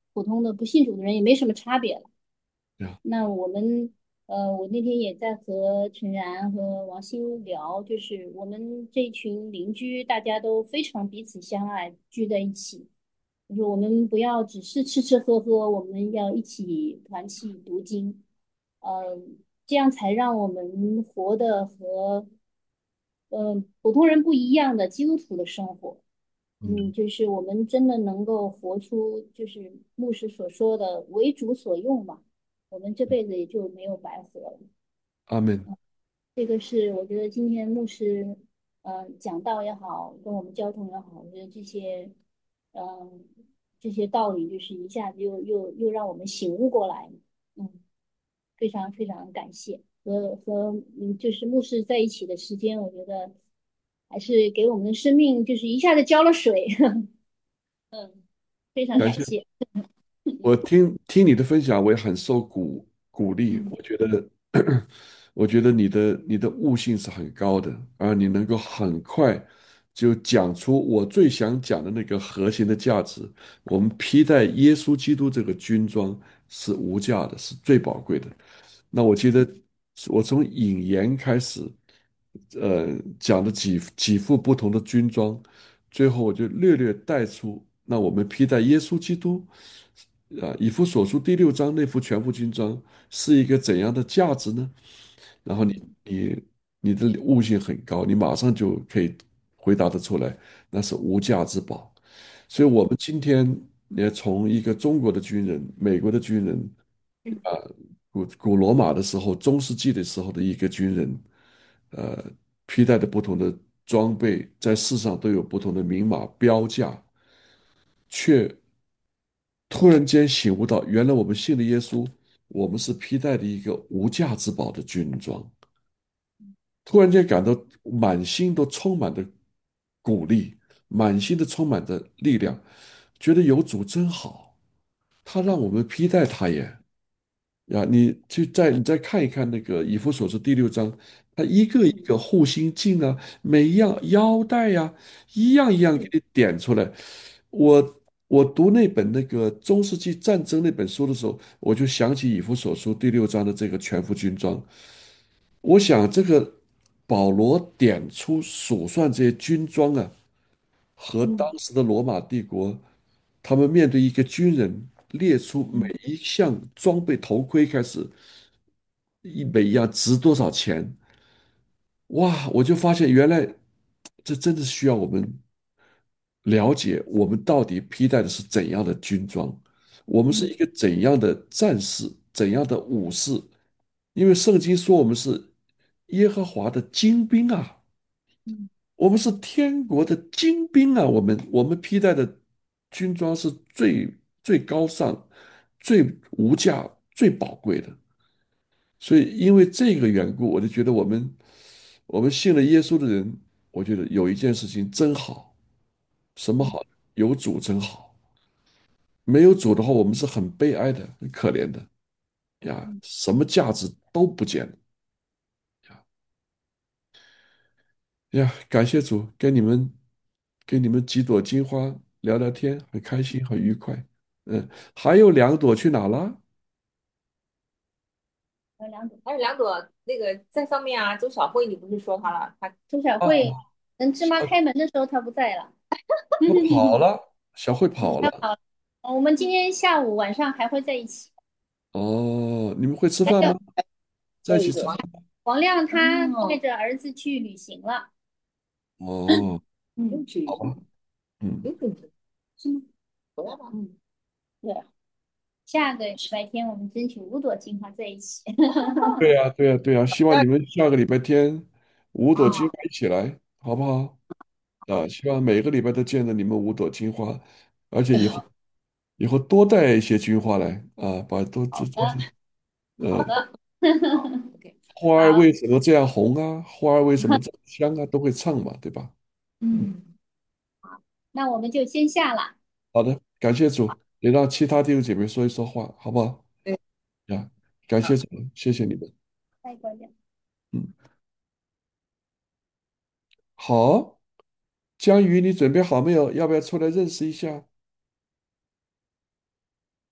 [SPEAKER 2] 普通的不信主的人也没什么差别了。
[SPEAKER 1] 呀，
[SPEAKER 2] 那我那天也在和陈然和王鑫聊，就是我们这一群邻居，大家都非常彼此相爱，聚在一起。我说我们不要只是吃吃喝喝，我们要一起团契读经，这样才让我们活得和普通人不一样的基督徒的生活。
[SPEAKER 1] 嗯，
[SPEAKER 2] 就是我们真的能够活出，就是牧师所说的为主所用嘛，我们这辈子也就没有白活了。
[SPEAKER 1] 阿门。
[SPEAKER 2] 这个是我觉得今天牧师，讲道也好，跟我们交通也好，我觉得嗯、这些道理就是一下子又让我们醒悟过来，嗯，非常非常感谢就是牧师在一起的时间，我觉得还是给我们的生命就是一下子浇了水，嗯，非常
[SPEAKER 1] 感谢。
[SPEAKER 2] 感谢，
[SPEAKER 1] 我听你的分享，我也很受鼓励。
[SPEAKER 2] 嗯
[SPEAKER 1] 我觉得，我觉得你的悟性是很高的，而你能够很快就讲出我最想讲的那个核心的价值。我们披戴耶稣基督这个军装是无价的，是最宝贵的。那我记得我从引言开始，讲的几副不同的军装，最后我就略略带出，那我们披戴耶稣基督，以弗所书第6章那副全副军装是一个怎样的价值呢？然后你的悟性很高，你马上就可以回答得出来，那是无价之宝。所以，我们今天也从一个中国的军人、美国的军人，
[SPEAKER 2] 嗯
[SPEAKER 1] 啊、古罗马的时候、中世纪的时候的一个军人，呃，披戴的不同的装备，在世上都有不同的明码标价，却突然间醒悟到，原来我们信的耶稣，我们是披戴的一个无价之宝的军装。突然间感到满心都充满着鼓励，满心都充满着力量，觉得有主真好，他让我们披戴他耶。呀，你再看一看那个以弗所书第6章，他一个一个护心镜啊，每一样腰带呀、一样一样给你点出来。我读那个中世纪战争那本书的时候，我就想起以弗所书第6章的这个全副军装。我想这个保罗点出数算这些军装啊，和
[SPEAKER 2] 嗯
[SPEAKER 1] 当时的罗马帝国，他们面对一个军人列出每
[SPEAKER 2] 嗯
[SPEAKER 1] 一项装备，头盔开始每一样值多少钱，哇！我就发现原来这真的需要我们了解，我们到底披戴的是怎样的军装，我们是
[SPEAKER 2] 嗯
[SPEAKER 1] 一个怎样的战士，怎样的武士，因为圣经说我们是耶和华的精兵啊。
[SPEAKER 2] 嗯
[SPEAKER 1] 我们是天国的精兵啊！我们披戴的军装是最高尚、最无价、最宝贵的。所以，因为这个缘故，我就觉得我们信了耶稣的人，我觉得有一件事情真好，什么好？有主真好。没有主的话，我们是很悲哀的、很可怜的呀，
[SPEAKER 2] 嗯
[SPEAKER 1] 什么价值都不见了呀！感谢主，给你们几朵金花聊聊天，很开心，很愉快。还有2朵去哪了？
[SPEAKER 2] 还有两种。
[SPEAKER 3] 还有2朵那个在上面啊，周小慧，你不是说她了？她
[SPEAKER 2] 周小慧
[SPEAKER 1] 啊，
[SPEAKER 2] 等芝麻开门的时候，她不在了。
[SPEAKER 1] 他跑了，小慧
[SPEAKER 2] 嗯，
[SPEAKER 1] 跑了。
[SPEAKER 2] 她跑了。我们今天下午晚上还会在一起。
[SPEAKER 1] 哦，你们会吃
[SPEAKER 2] 还有
[SPEAKER 1] 饭吗？在一起吃饭？
[SPEAKER 3] 还有一个
[SPEAKER 2] 王亮，他带
[SPEAKER 3] 哦，
[SPEAKER 2] 着儿子去旅行了。
[SPEAKER 1] 哦，
[SPEAKER 2] 嗯
[SPEAKER 3] 又去旅
[SPEAKER 1] 好吧，
[SPEAKER 3] 行，
[SPEAKER 1] 嗯，
[SPEAKER 3] 又去旅行，是吗？回来了。
[SPEAKER 2] 嗯，对，下个礼拜天我们争取5朵金花在一起。
[SPEAKER 1] 对呀，对呀，对呀，希望你们下个礼拜天5朵金
[SPEAKER 3] 啊，
[SPEAKER 1] 花一起来，好不好？希望每个礼拜都见到你们5朵金花，而且以后多带一些金花来啊，把都这这这，呃，
[SPEAKER 2] 好的，
[SPEAKER 3] OK，
[SPEAKER 1] 花儿
[SPEAKER 2] 好，
[SPEAKER 1] 为什么这样红啊？花儿为什么这么香啊？都会唱嘛，对吧？嗯，
[SPEAKER 2] 嗯，那我们就先下了。
[SPEAKER 1] 好的，感谢主，也让其他弟兄姐妹说一说话，好不好？
[SPEAKER 3] 对，
[SPEAKER 1] 呀，感谢主，谢谢你们。
[SPEAKER 2] 再过来。
[SPEAKER 1] 嗯，好，江宇，你准备好没有？要不要出来认识一下？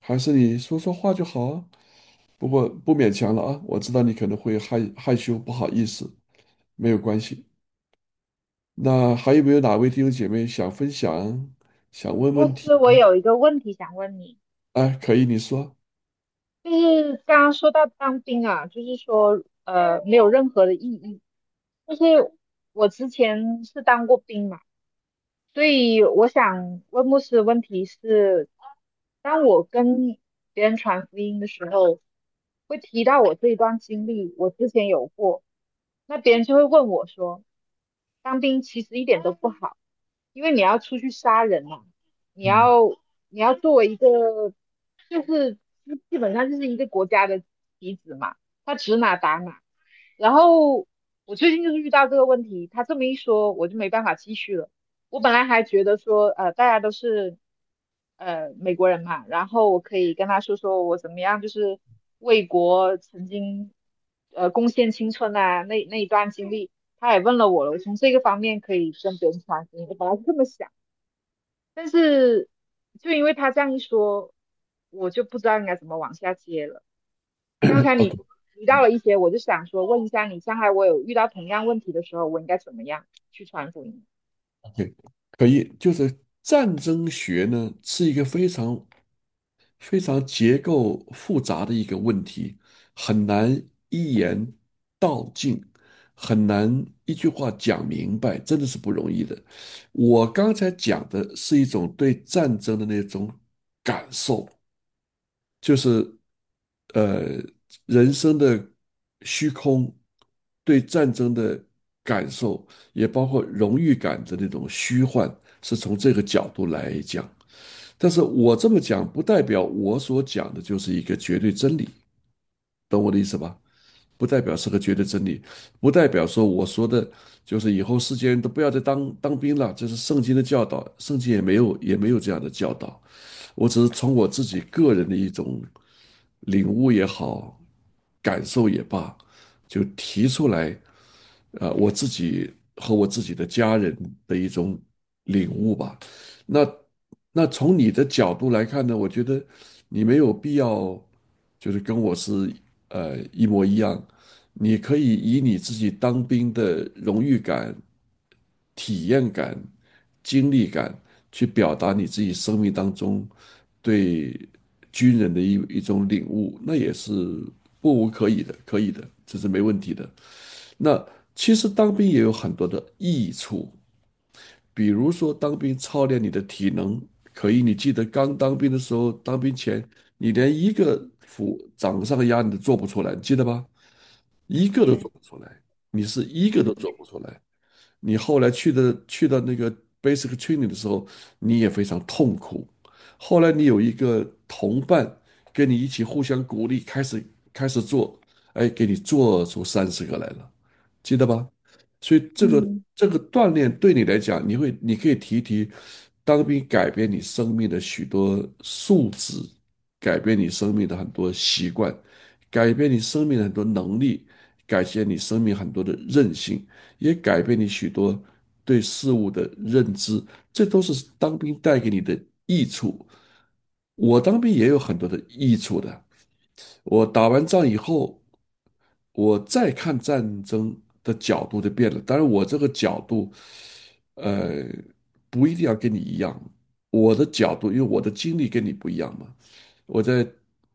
[SPEAKER 1] 还是你说说话就好啊？不过不勉强了啊，我知道你可能会害羞，不好意思，没有关系。那还有没有哪位弟兄姐妹想分享，想问问题？
[SPEAKER 5] 牧师，我有一个问题想问你，
[SPEAKER 1] 哎，可以，你说。
[SPEAKER 5] 就是刚刚说到当兵啊，就是说没有任何的意义。就是我之前是当过兵嘛，所以我想问牧师的问题是，当我跟别人传福音的时候，会提到我这一段经历，我之前有过，那别人就会问我说，当兵其实一点都不好。因为你要出去杀人嘛，你
[SPEAKER 1] 嗯
[SPEAKER 5] 要你要作为一个，就是基本上就是一个国家的棋子嘛，他指哪打哪。然后我最近就是遇到这个问题，他这么一说，我就没办法继续了。我本来还觉得说，大家都是美国人嘛，然后我可以跟他说说我怎么样，就是为国曾经贡献青春啊，那一段经历。他也问了我了，我从这个方面可以跟别人传福音，我本来是这么想，但是就因为他这样一说，我就不知道应该怎么往下接了。刚才你
[SPEAKER 1] ，OK
[SPEAKER 5] 提到了一些，我就想说问一下你，将来我有遇到同样问题的时候，我应该怎么样去传福音？
[SPEAKER 1] OK，可以，就是战争学呢是一个非常结构复杂的一个问题，很难一言道尽，很难一句话讲明白，真的是不容易的。我刚才讲的是一种对战争的那种感受，就是呃人生的虚空，对战争的感受，也包括荣誉感的那种虚幻，是从这个角度来讲。但是我这么讲，不代表我所讲的就是一个绝对真理，懂我的意思吧？不代表是个绝对真理，不代表说我说的就是以后世界人都不要再当兵了，这是圣经的教导，圣经也没有这样的教导。我只是从我自己个人的一种领悟也好，感受也罢，就提出来，我自己和我自己的家人的一种领悟吧。那那从你的角度来看呢，我觉得你没有必要就是跟我是一模一样，你可以以你自己当兵的荣誉感、体验感、经历感去表达你自己生命当中对军人的一种领悟，那也是不无可以的，可以的，这是没问题的。那其实当兵也有很多的益处，比如说当兵操练你的体能，可以，你记得刚当兵的时候，当兵前你连一个掌上压你都做不出来，你记得吧？一个都做不出来，你是一个都做不出来。你后来去到那个 basic training 的时候，你也非常痛苦。后来你有一个同伴跟你一起互相鼓励，开始做，哎，给你做出30个来了，记得吧？所以这个
[SPEAKER 5] 嗯
[SPEAKER 1] 这个锻炼对你来讲，你可以提一提当兵改变你生命的许多素质，改变你生命的很多习惯，改变你生命的很多能力，改变你生命很多的韧性。也改变你许多对事物的认知，这都是当兵带给你的益处。我当兵也有很多的益处的。我打完仗以后，我再看战争的角度就变了。当然，我这个角度，呃，不一定要跟你一样。我的角度，因为我的经历跟你不一样嘛。我在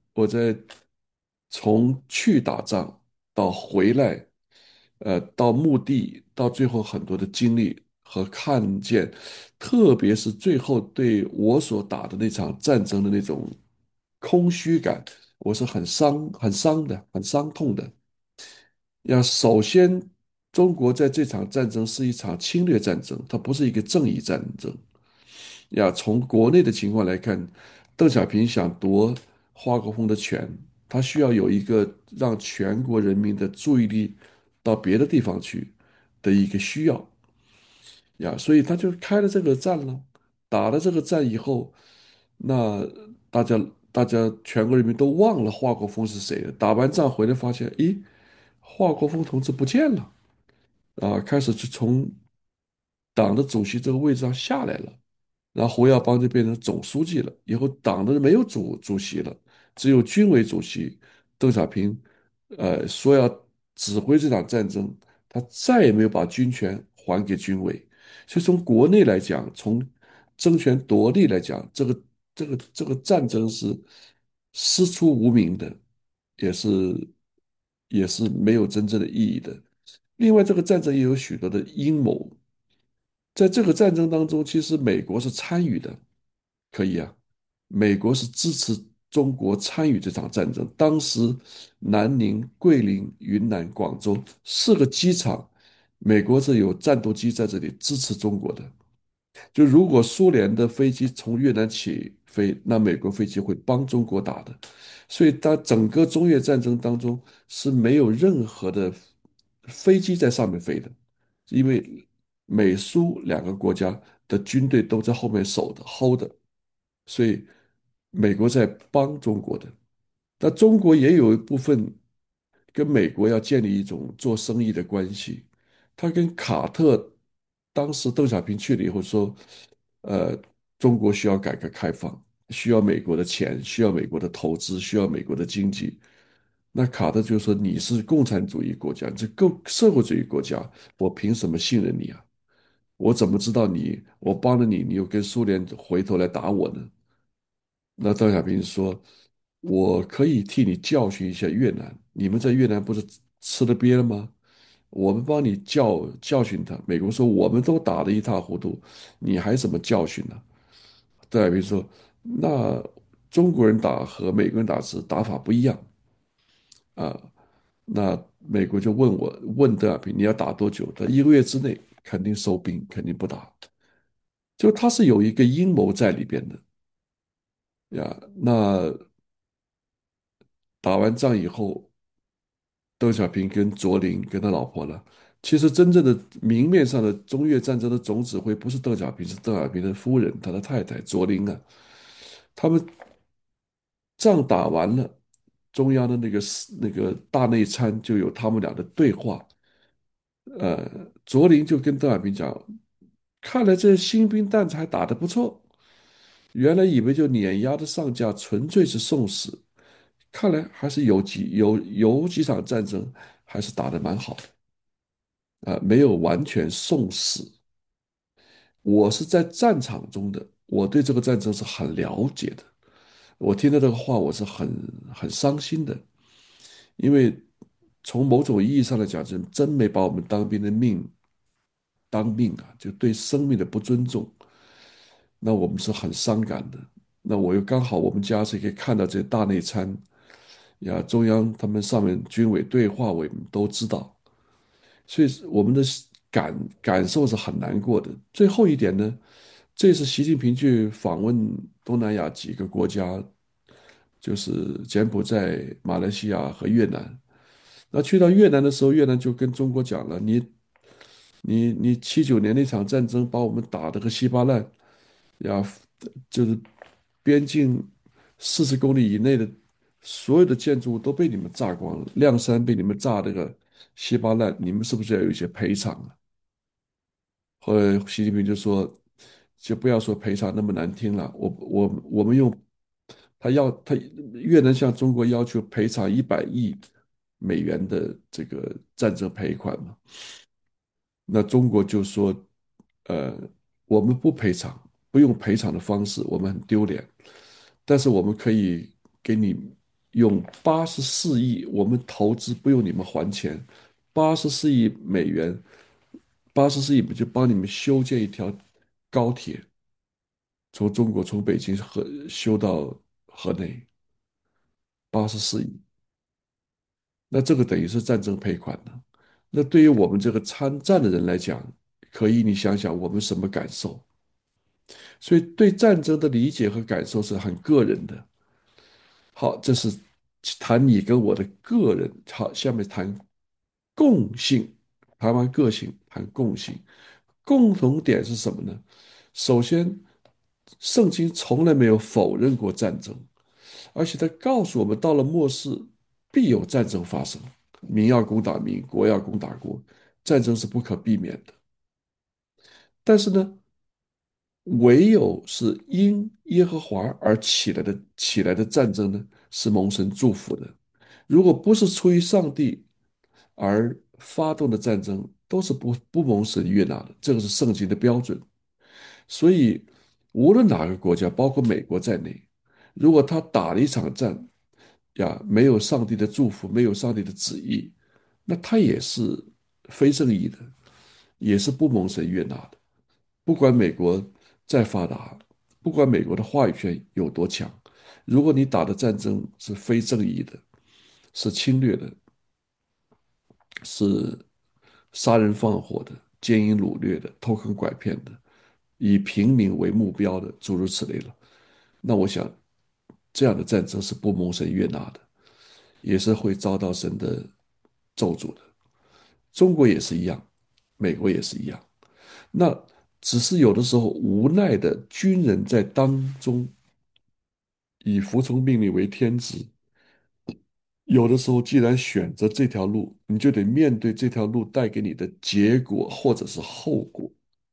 [SPEAKER 1] 从去打仗到回来，到墓地，到最后很多的经历和看见，特别是最后对我所打的那场战争的那种空虚感，我是很伤的，很伤痛的。首先，中国在这场战争是一场侵略战争，它不是一个正义战争。从国内的情况来看，邓小平想夺华国锋的权，他需要有一个让全国人民的注意力到别的地方去的一个需要所以他就开了这个战了。打了这个战以后，那大家大家全国人民都忘了华国锋是谁了。打完仗回来发现，咦，华国锋同志不见了开始就从党的主席这个位置上下来了。 然后胡耀邦就变成总书记了。以后党的没有主席了，只有军委主席邓小平，说要指挥这场战争，他再也没有把军权还给军委。所以从国内来讲，从争权夺利来讲，这个战争是师出无名的，也是也是没有真正的意义的。另外，这个战争也有许多的阴谋，在这个战争当中，其实美国是参与的，可以啊，美国是支持中国参与这场战争。当时南宁、桂林、云南、广州4个机场，美国是有战斗机在这里支持中国的。就如果苏联的飞机从越南起飞，那美国飞机会帮中国打的。所以，当整个中越战争当中是没有任何的飞机在上面飞的，因为美苏2个国家的军队都在后面守的 hold 的，所以美国在帮中国的。那中国也有一部分跟美国要建立一种做生意的关系。他跟卡特当时邓小平去了以后说，呃，中国需要改革开放，需要美国的钱，需要美国的投资，需要美国的经济。那卡特就说你是共产主义国家，这共社会主义国家，我凭什么信任你啊？我怎么知道我帮了你，你又跟苏联回头来打我呢？那邓小平说：“我可以替你教训一下越南，你们在越南不是吃了瘪了吗？我们帮你教训他。”美国说：“我们都打得一塌糊涂，你还怎么教训呢？”邓小平说：“那中国人打和美国人打是打法不一样啊。”那美国就问邓小平：“你要打多久？”他1个月之内肯定收兵，肯定不打。就他是有一个阴谋在里边的呀。那打完仗以后，邓小平跟卓林跟他老婆呢，其实真正的明面上的中越战争的总指挥不是邓小平，是邓小平的夫人，他的太太卓林啊。他们仗打完了，中央的那个大内参就有他们俩的对话。卓林就跟邓小平讲，看来这新兵蛋子还打得不错，原来以为就碾压的上将纯粹是送死，看来还是有几场战争还是打得蛮好的。没有完全送死。我是在战场中的，我对这个战争是很了解的。我听到这个话，我是很伤心的，因为从某种意义上来讲，真没把我们当兵的命当命啊，就对生命的不尊重，那我们是很伤感的。那我又刚好我们家是可以看到这大内参呀，中央他们上面军委对话，我们都知道。所以我们的感受是很难过的。最后一点呢，这次习近平去访问东南亚几个国家，就是柬埔寨、马来西亚和越南。那去到越南的时候，越南就跟中国讲了：你79年那场战争把我们打得个稀巴烂呀，就是边境40公里以内的所有的建筑物都被你们炸光了，亮山被你们炸得个稀巴烂，你们是不是要有一些赔偿啊？后来习近平就说，就不要说赔偿那么难听了，我们用他越南向中国要求赔偿100亿美元的这个战争赔款嘛。那中国就说，呃，我们不赔偿，不用赔偿的方式，我们很丢脸，但是我们可以给你用84亿，我们投资不用你们还钱，84亿美元，84亿就帮你们修建一条高铁，从中国从北京修到河内，84亿。那这个等于是战争赔款了。那对于我们这个参战的人来讲，可以你想想我们什么感受？所以对战争的理解和感受是很个人的。好，这是谈你跟我的个人。好，下面谈共性，谈完个性，谈共性。共同点是什么呢？首先，圣经从来没有否认过战争，而且它告诉我们，到了末世必有战争发生，民要攻打民，国要攻打国，战争是不可避免的。但是呢， 唯有是因耶和华而起来的战争呢，是蒙神祝福的。如果不是出于上帝而发动的战争，都是不蒙神悦纳的。这个是圣经的标准。所以，无论哪个国家，包括美国在内，如果他打了一场战呀，没有上帝的祝福，没有上帝的旨意，那他也是非正义的，也是不蒙神悦纳的。不管美国再发达，不管美国的话语权有多强，如果你打的战争是非正义的，是侵略的，是杀人放火的、奸淫掳掠的、偷坑拐骗的，以平民为目标的，诸如此类了。那我想，这样的战争是不蒙神悦纳的，也是会遭到神的咒诅的。中国也是一样，美国也是一样。那只是有的时候无奈的军人在当中以服从命令为天职，有的时候既然选择这条路，你就得面对这条路带给你的结果或者是后果。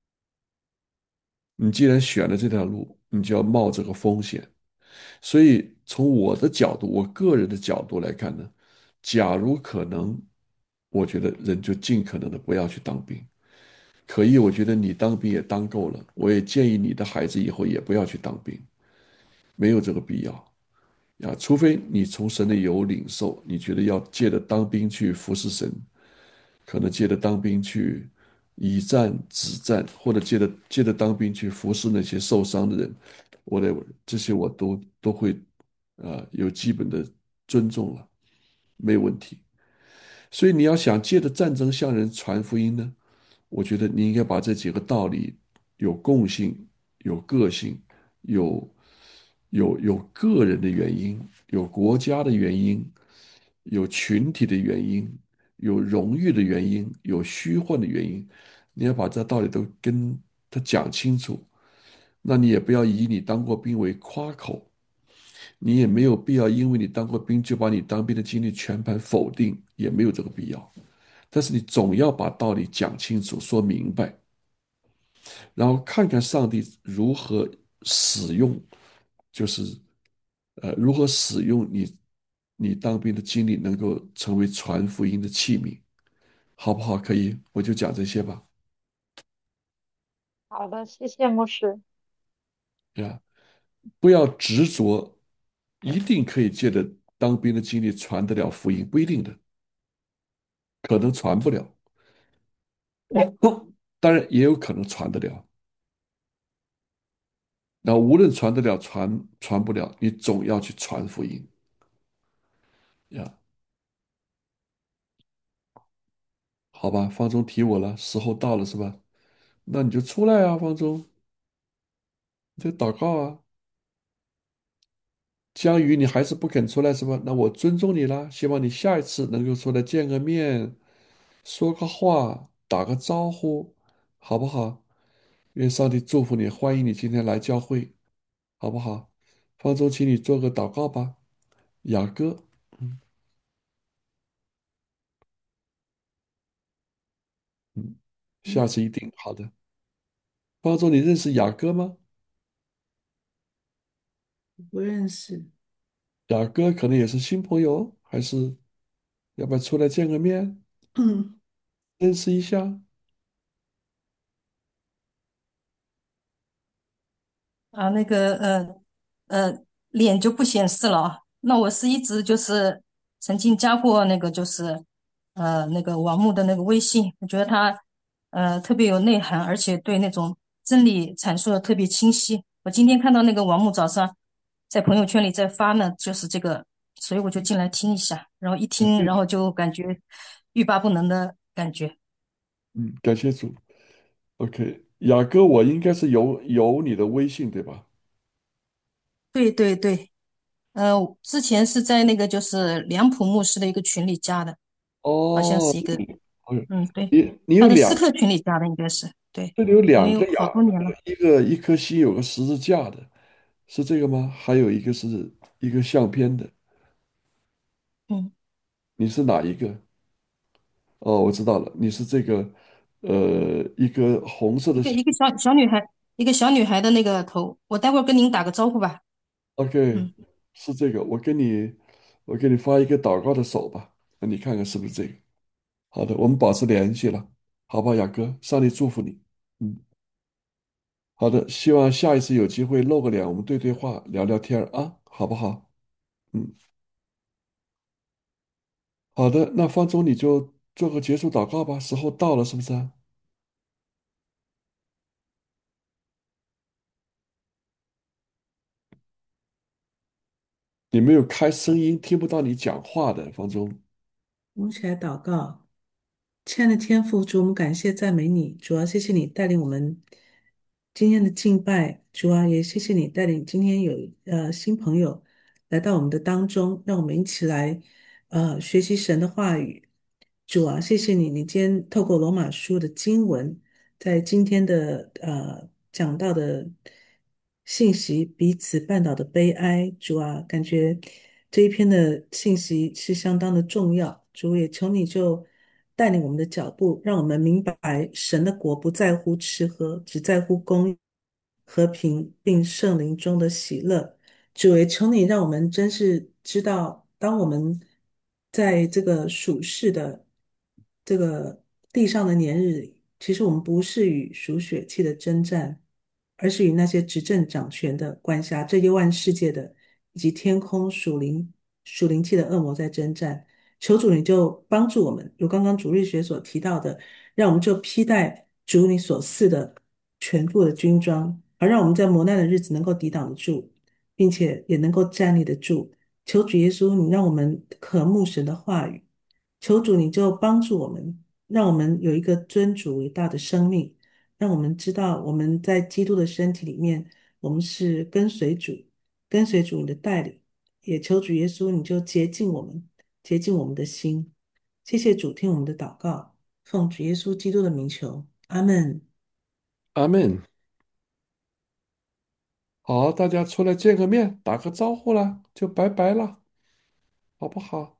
[SPEAKER 1] 你既然选了这条路，你就要冒这个风险。所以从我的角度，我个人的角度来看呢，假如可能，我觉得人就尽可能的不要去当兵。可以，我觉得你当兵也当够了，我也建议你的孩子以后也不要去当兵，没有这个必要呀。除非你从神的有领受，你觉得要借着当兵去服侍神，可能借着当兵去以战止战，或者借着当兵去服侍那些受伤的人，这些我都会有基本的尊重了，没有问题。所以你要想借着战争向人传福音呢，我觉得你应该把这几个道理有共性、有个性、有有个人的原因、有国家的原因、有群体的原因、有荣誉的原因、有虚幻的原因，你要把这道理都跟他讲清楚。那你也不要以你当过兵为夸口，你也没有必要因为你当过兵就把你当兵的经历全盘否定，也没有这个必要。但是你总要把道理讲清楚、说明白，然后看看上帝如何使用，就是如何使用你当兵的经历，能够成为传福音的器皿，好不好？可以，我就讲这些吧。
[SPEAKER 5] 好的，谢谢牧师。
[SPEAKER 1] 呀，不要执着，一定可以借着当兵的经历传得了福音，不一定的，可能传不了，当然也有可能传得了。那无论传得了传不了，你总要去传福音呀，好吧？方舟提我了，时候到了是吧？那你就出来啊，方舟，你就祷告啊。江鱼，你还是不肯出来是吧？那我尊重你啦，希望你下一次能够出来见个面，说个话，打个招呼，好不好？愿上帝祝福你，欢迎你今天来教会，好不好？方舟，请你做个祷告吧。雅各，嗯，下次一定好的。方舟，你认识雅各吗？
[SPEAKER 6] 不认识。
[SPEAKER 1] 雅各可能也是新朋友，还是要不要出来见个面，认识一下？
[SPEAKER 7] 啊，脸就不显示了啊。那我是一直就是曾经加过那个那个王木的那个微信，我觉得他特别有内涵，而且对那种真理阐述的特别清晰。我今天看到那个王木早上在朋友圈里在发呢，就是这个，所以我就进来听一下，然后一听，然后就感觉欲罢不能的感觉。
[SPEAKER 1] 嗯，感谢主。OK，雅各，我应该是有你的微信对吧？
[SPEAKER 7] 对对对，之前是在那个就是梁普牧师的一个群里加的，好像
[SPEAKER 1] 哦，
[SPEAKER 7] 是一个，
[SPEAKER 1] OK，
[SPEAKER 7] 对，
[SPEAKER 1] 你有两，
[SPEAKER 7] 他的私课群里加的应该是，对，
[SPEAKER 1] 这里有
[SPEAKER 7] 因为有
[SPEAKER 1] 两个雅
[SPEAKER 7] 好多年了。
[SPEAKER 1] 各，一颗心有个十字架的，是这个吗？还有一个是一个相片的，
[SPEAKER 7] 嗯，
[SPEAKER 1] 你是哪一个？哦，我知道了，你是这个，一个红色的
[SPEAKER 7] 对，
[SPEAKER 1] 小，
[SPEAKER 7] 一个小女孩， 一个小女孩的那个头。我待会儿跟您打个招呼吧。
[SPEAKER 1] OK，
[SPEAKER 7] 嗯，
[SPEAKER 1] 是这个，我给你发一个祷告的手吧，那你看看是不是这个？好的，我们保持联系了，好吧，雅各，上帝祝福你。嗯，好的，希望下一次有机会露个脸，我们对对话，聊聊天儿啊，好不好？嗯，好的，那方总你就做个结束祷告吧，时候到了，是不是啊？你没有开声音，听不到你讲话的，方总。
[SPEAKER 6] 我们一起来祷告。亲爱的天父，主，我们感谢赞美你，主要谢谢你带领我们今天的敬拜，主啊，也谢谢你带领今天有新朋友来到我们的当中，让我们一起来学习神的话语。主啊，谢谢你，你今天透过罗马书的经文，在今天的讲到的信息彼此绊倒的悲哀，主啊，感觉这一篇的信息是相当的重要。主也求你就带领我们的脚步，让我们明白神的国不在乎吃喝，只在乎公义、和平，并圣灵中的喜乐。主也求你让我们真是知道，当我们在这个属世的这个地上的年日里，其实我们不是与属血气的征战，而是与那些执政掌权的、管辖这幽暗世界的，以及天空属灵气的恶魔在征战。求主你就帮助我们，如刚刚主日学所提到的，让我们就披戴主你所赐的全副的军装，而让我们在磨难的日子能够抵挡得住，并且也能够站立得住。求主耶稣，你让我们渴慕神的话语，求主你就帮助我们，让我们有一个尊主伟大的生命，让我们知道我们在基督的身体里面，我们是跟随主，跟随主你的带领。也求主耶稣，你就洁净我们，洁净我们的心。谢谢主，听我们的祷告，奉主耶稣基督的名求，阿门。
[SPEAKER 1] 阿门。好，大家出来见个面，打个招呼啦，就拜拜了，好不好？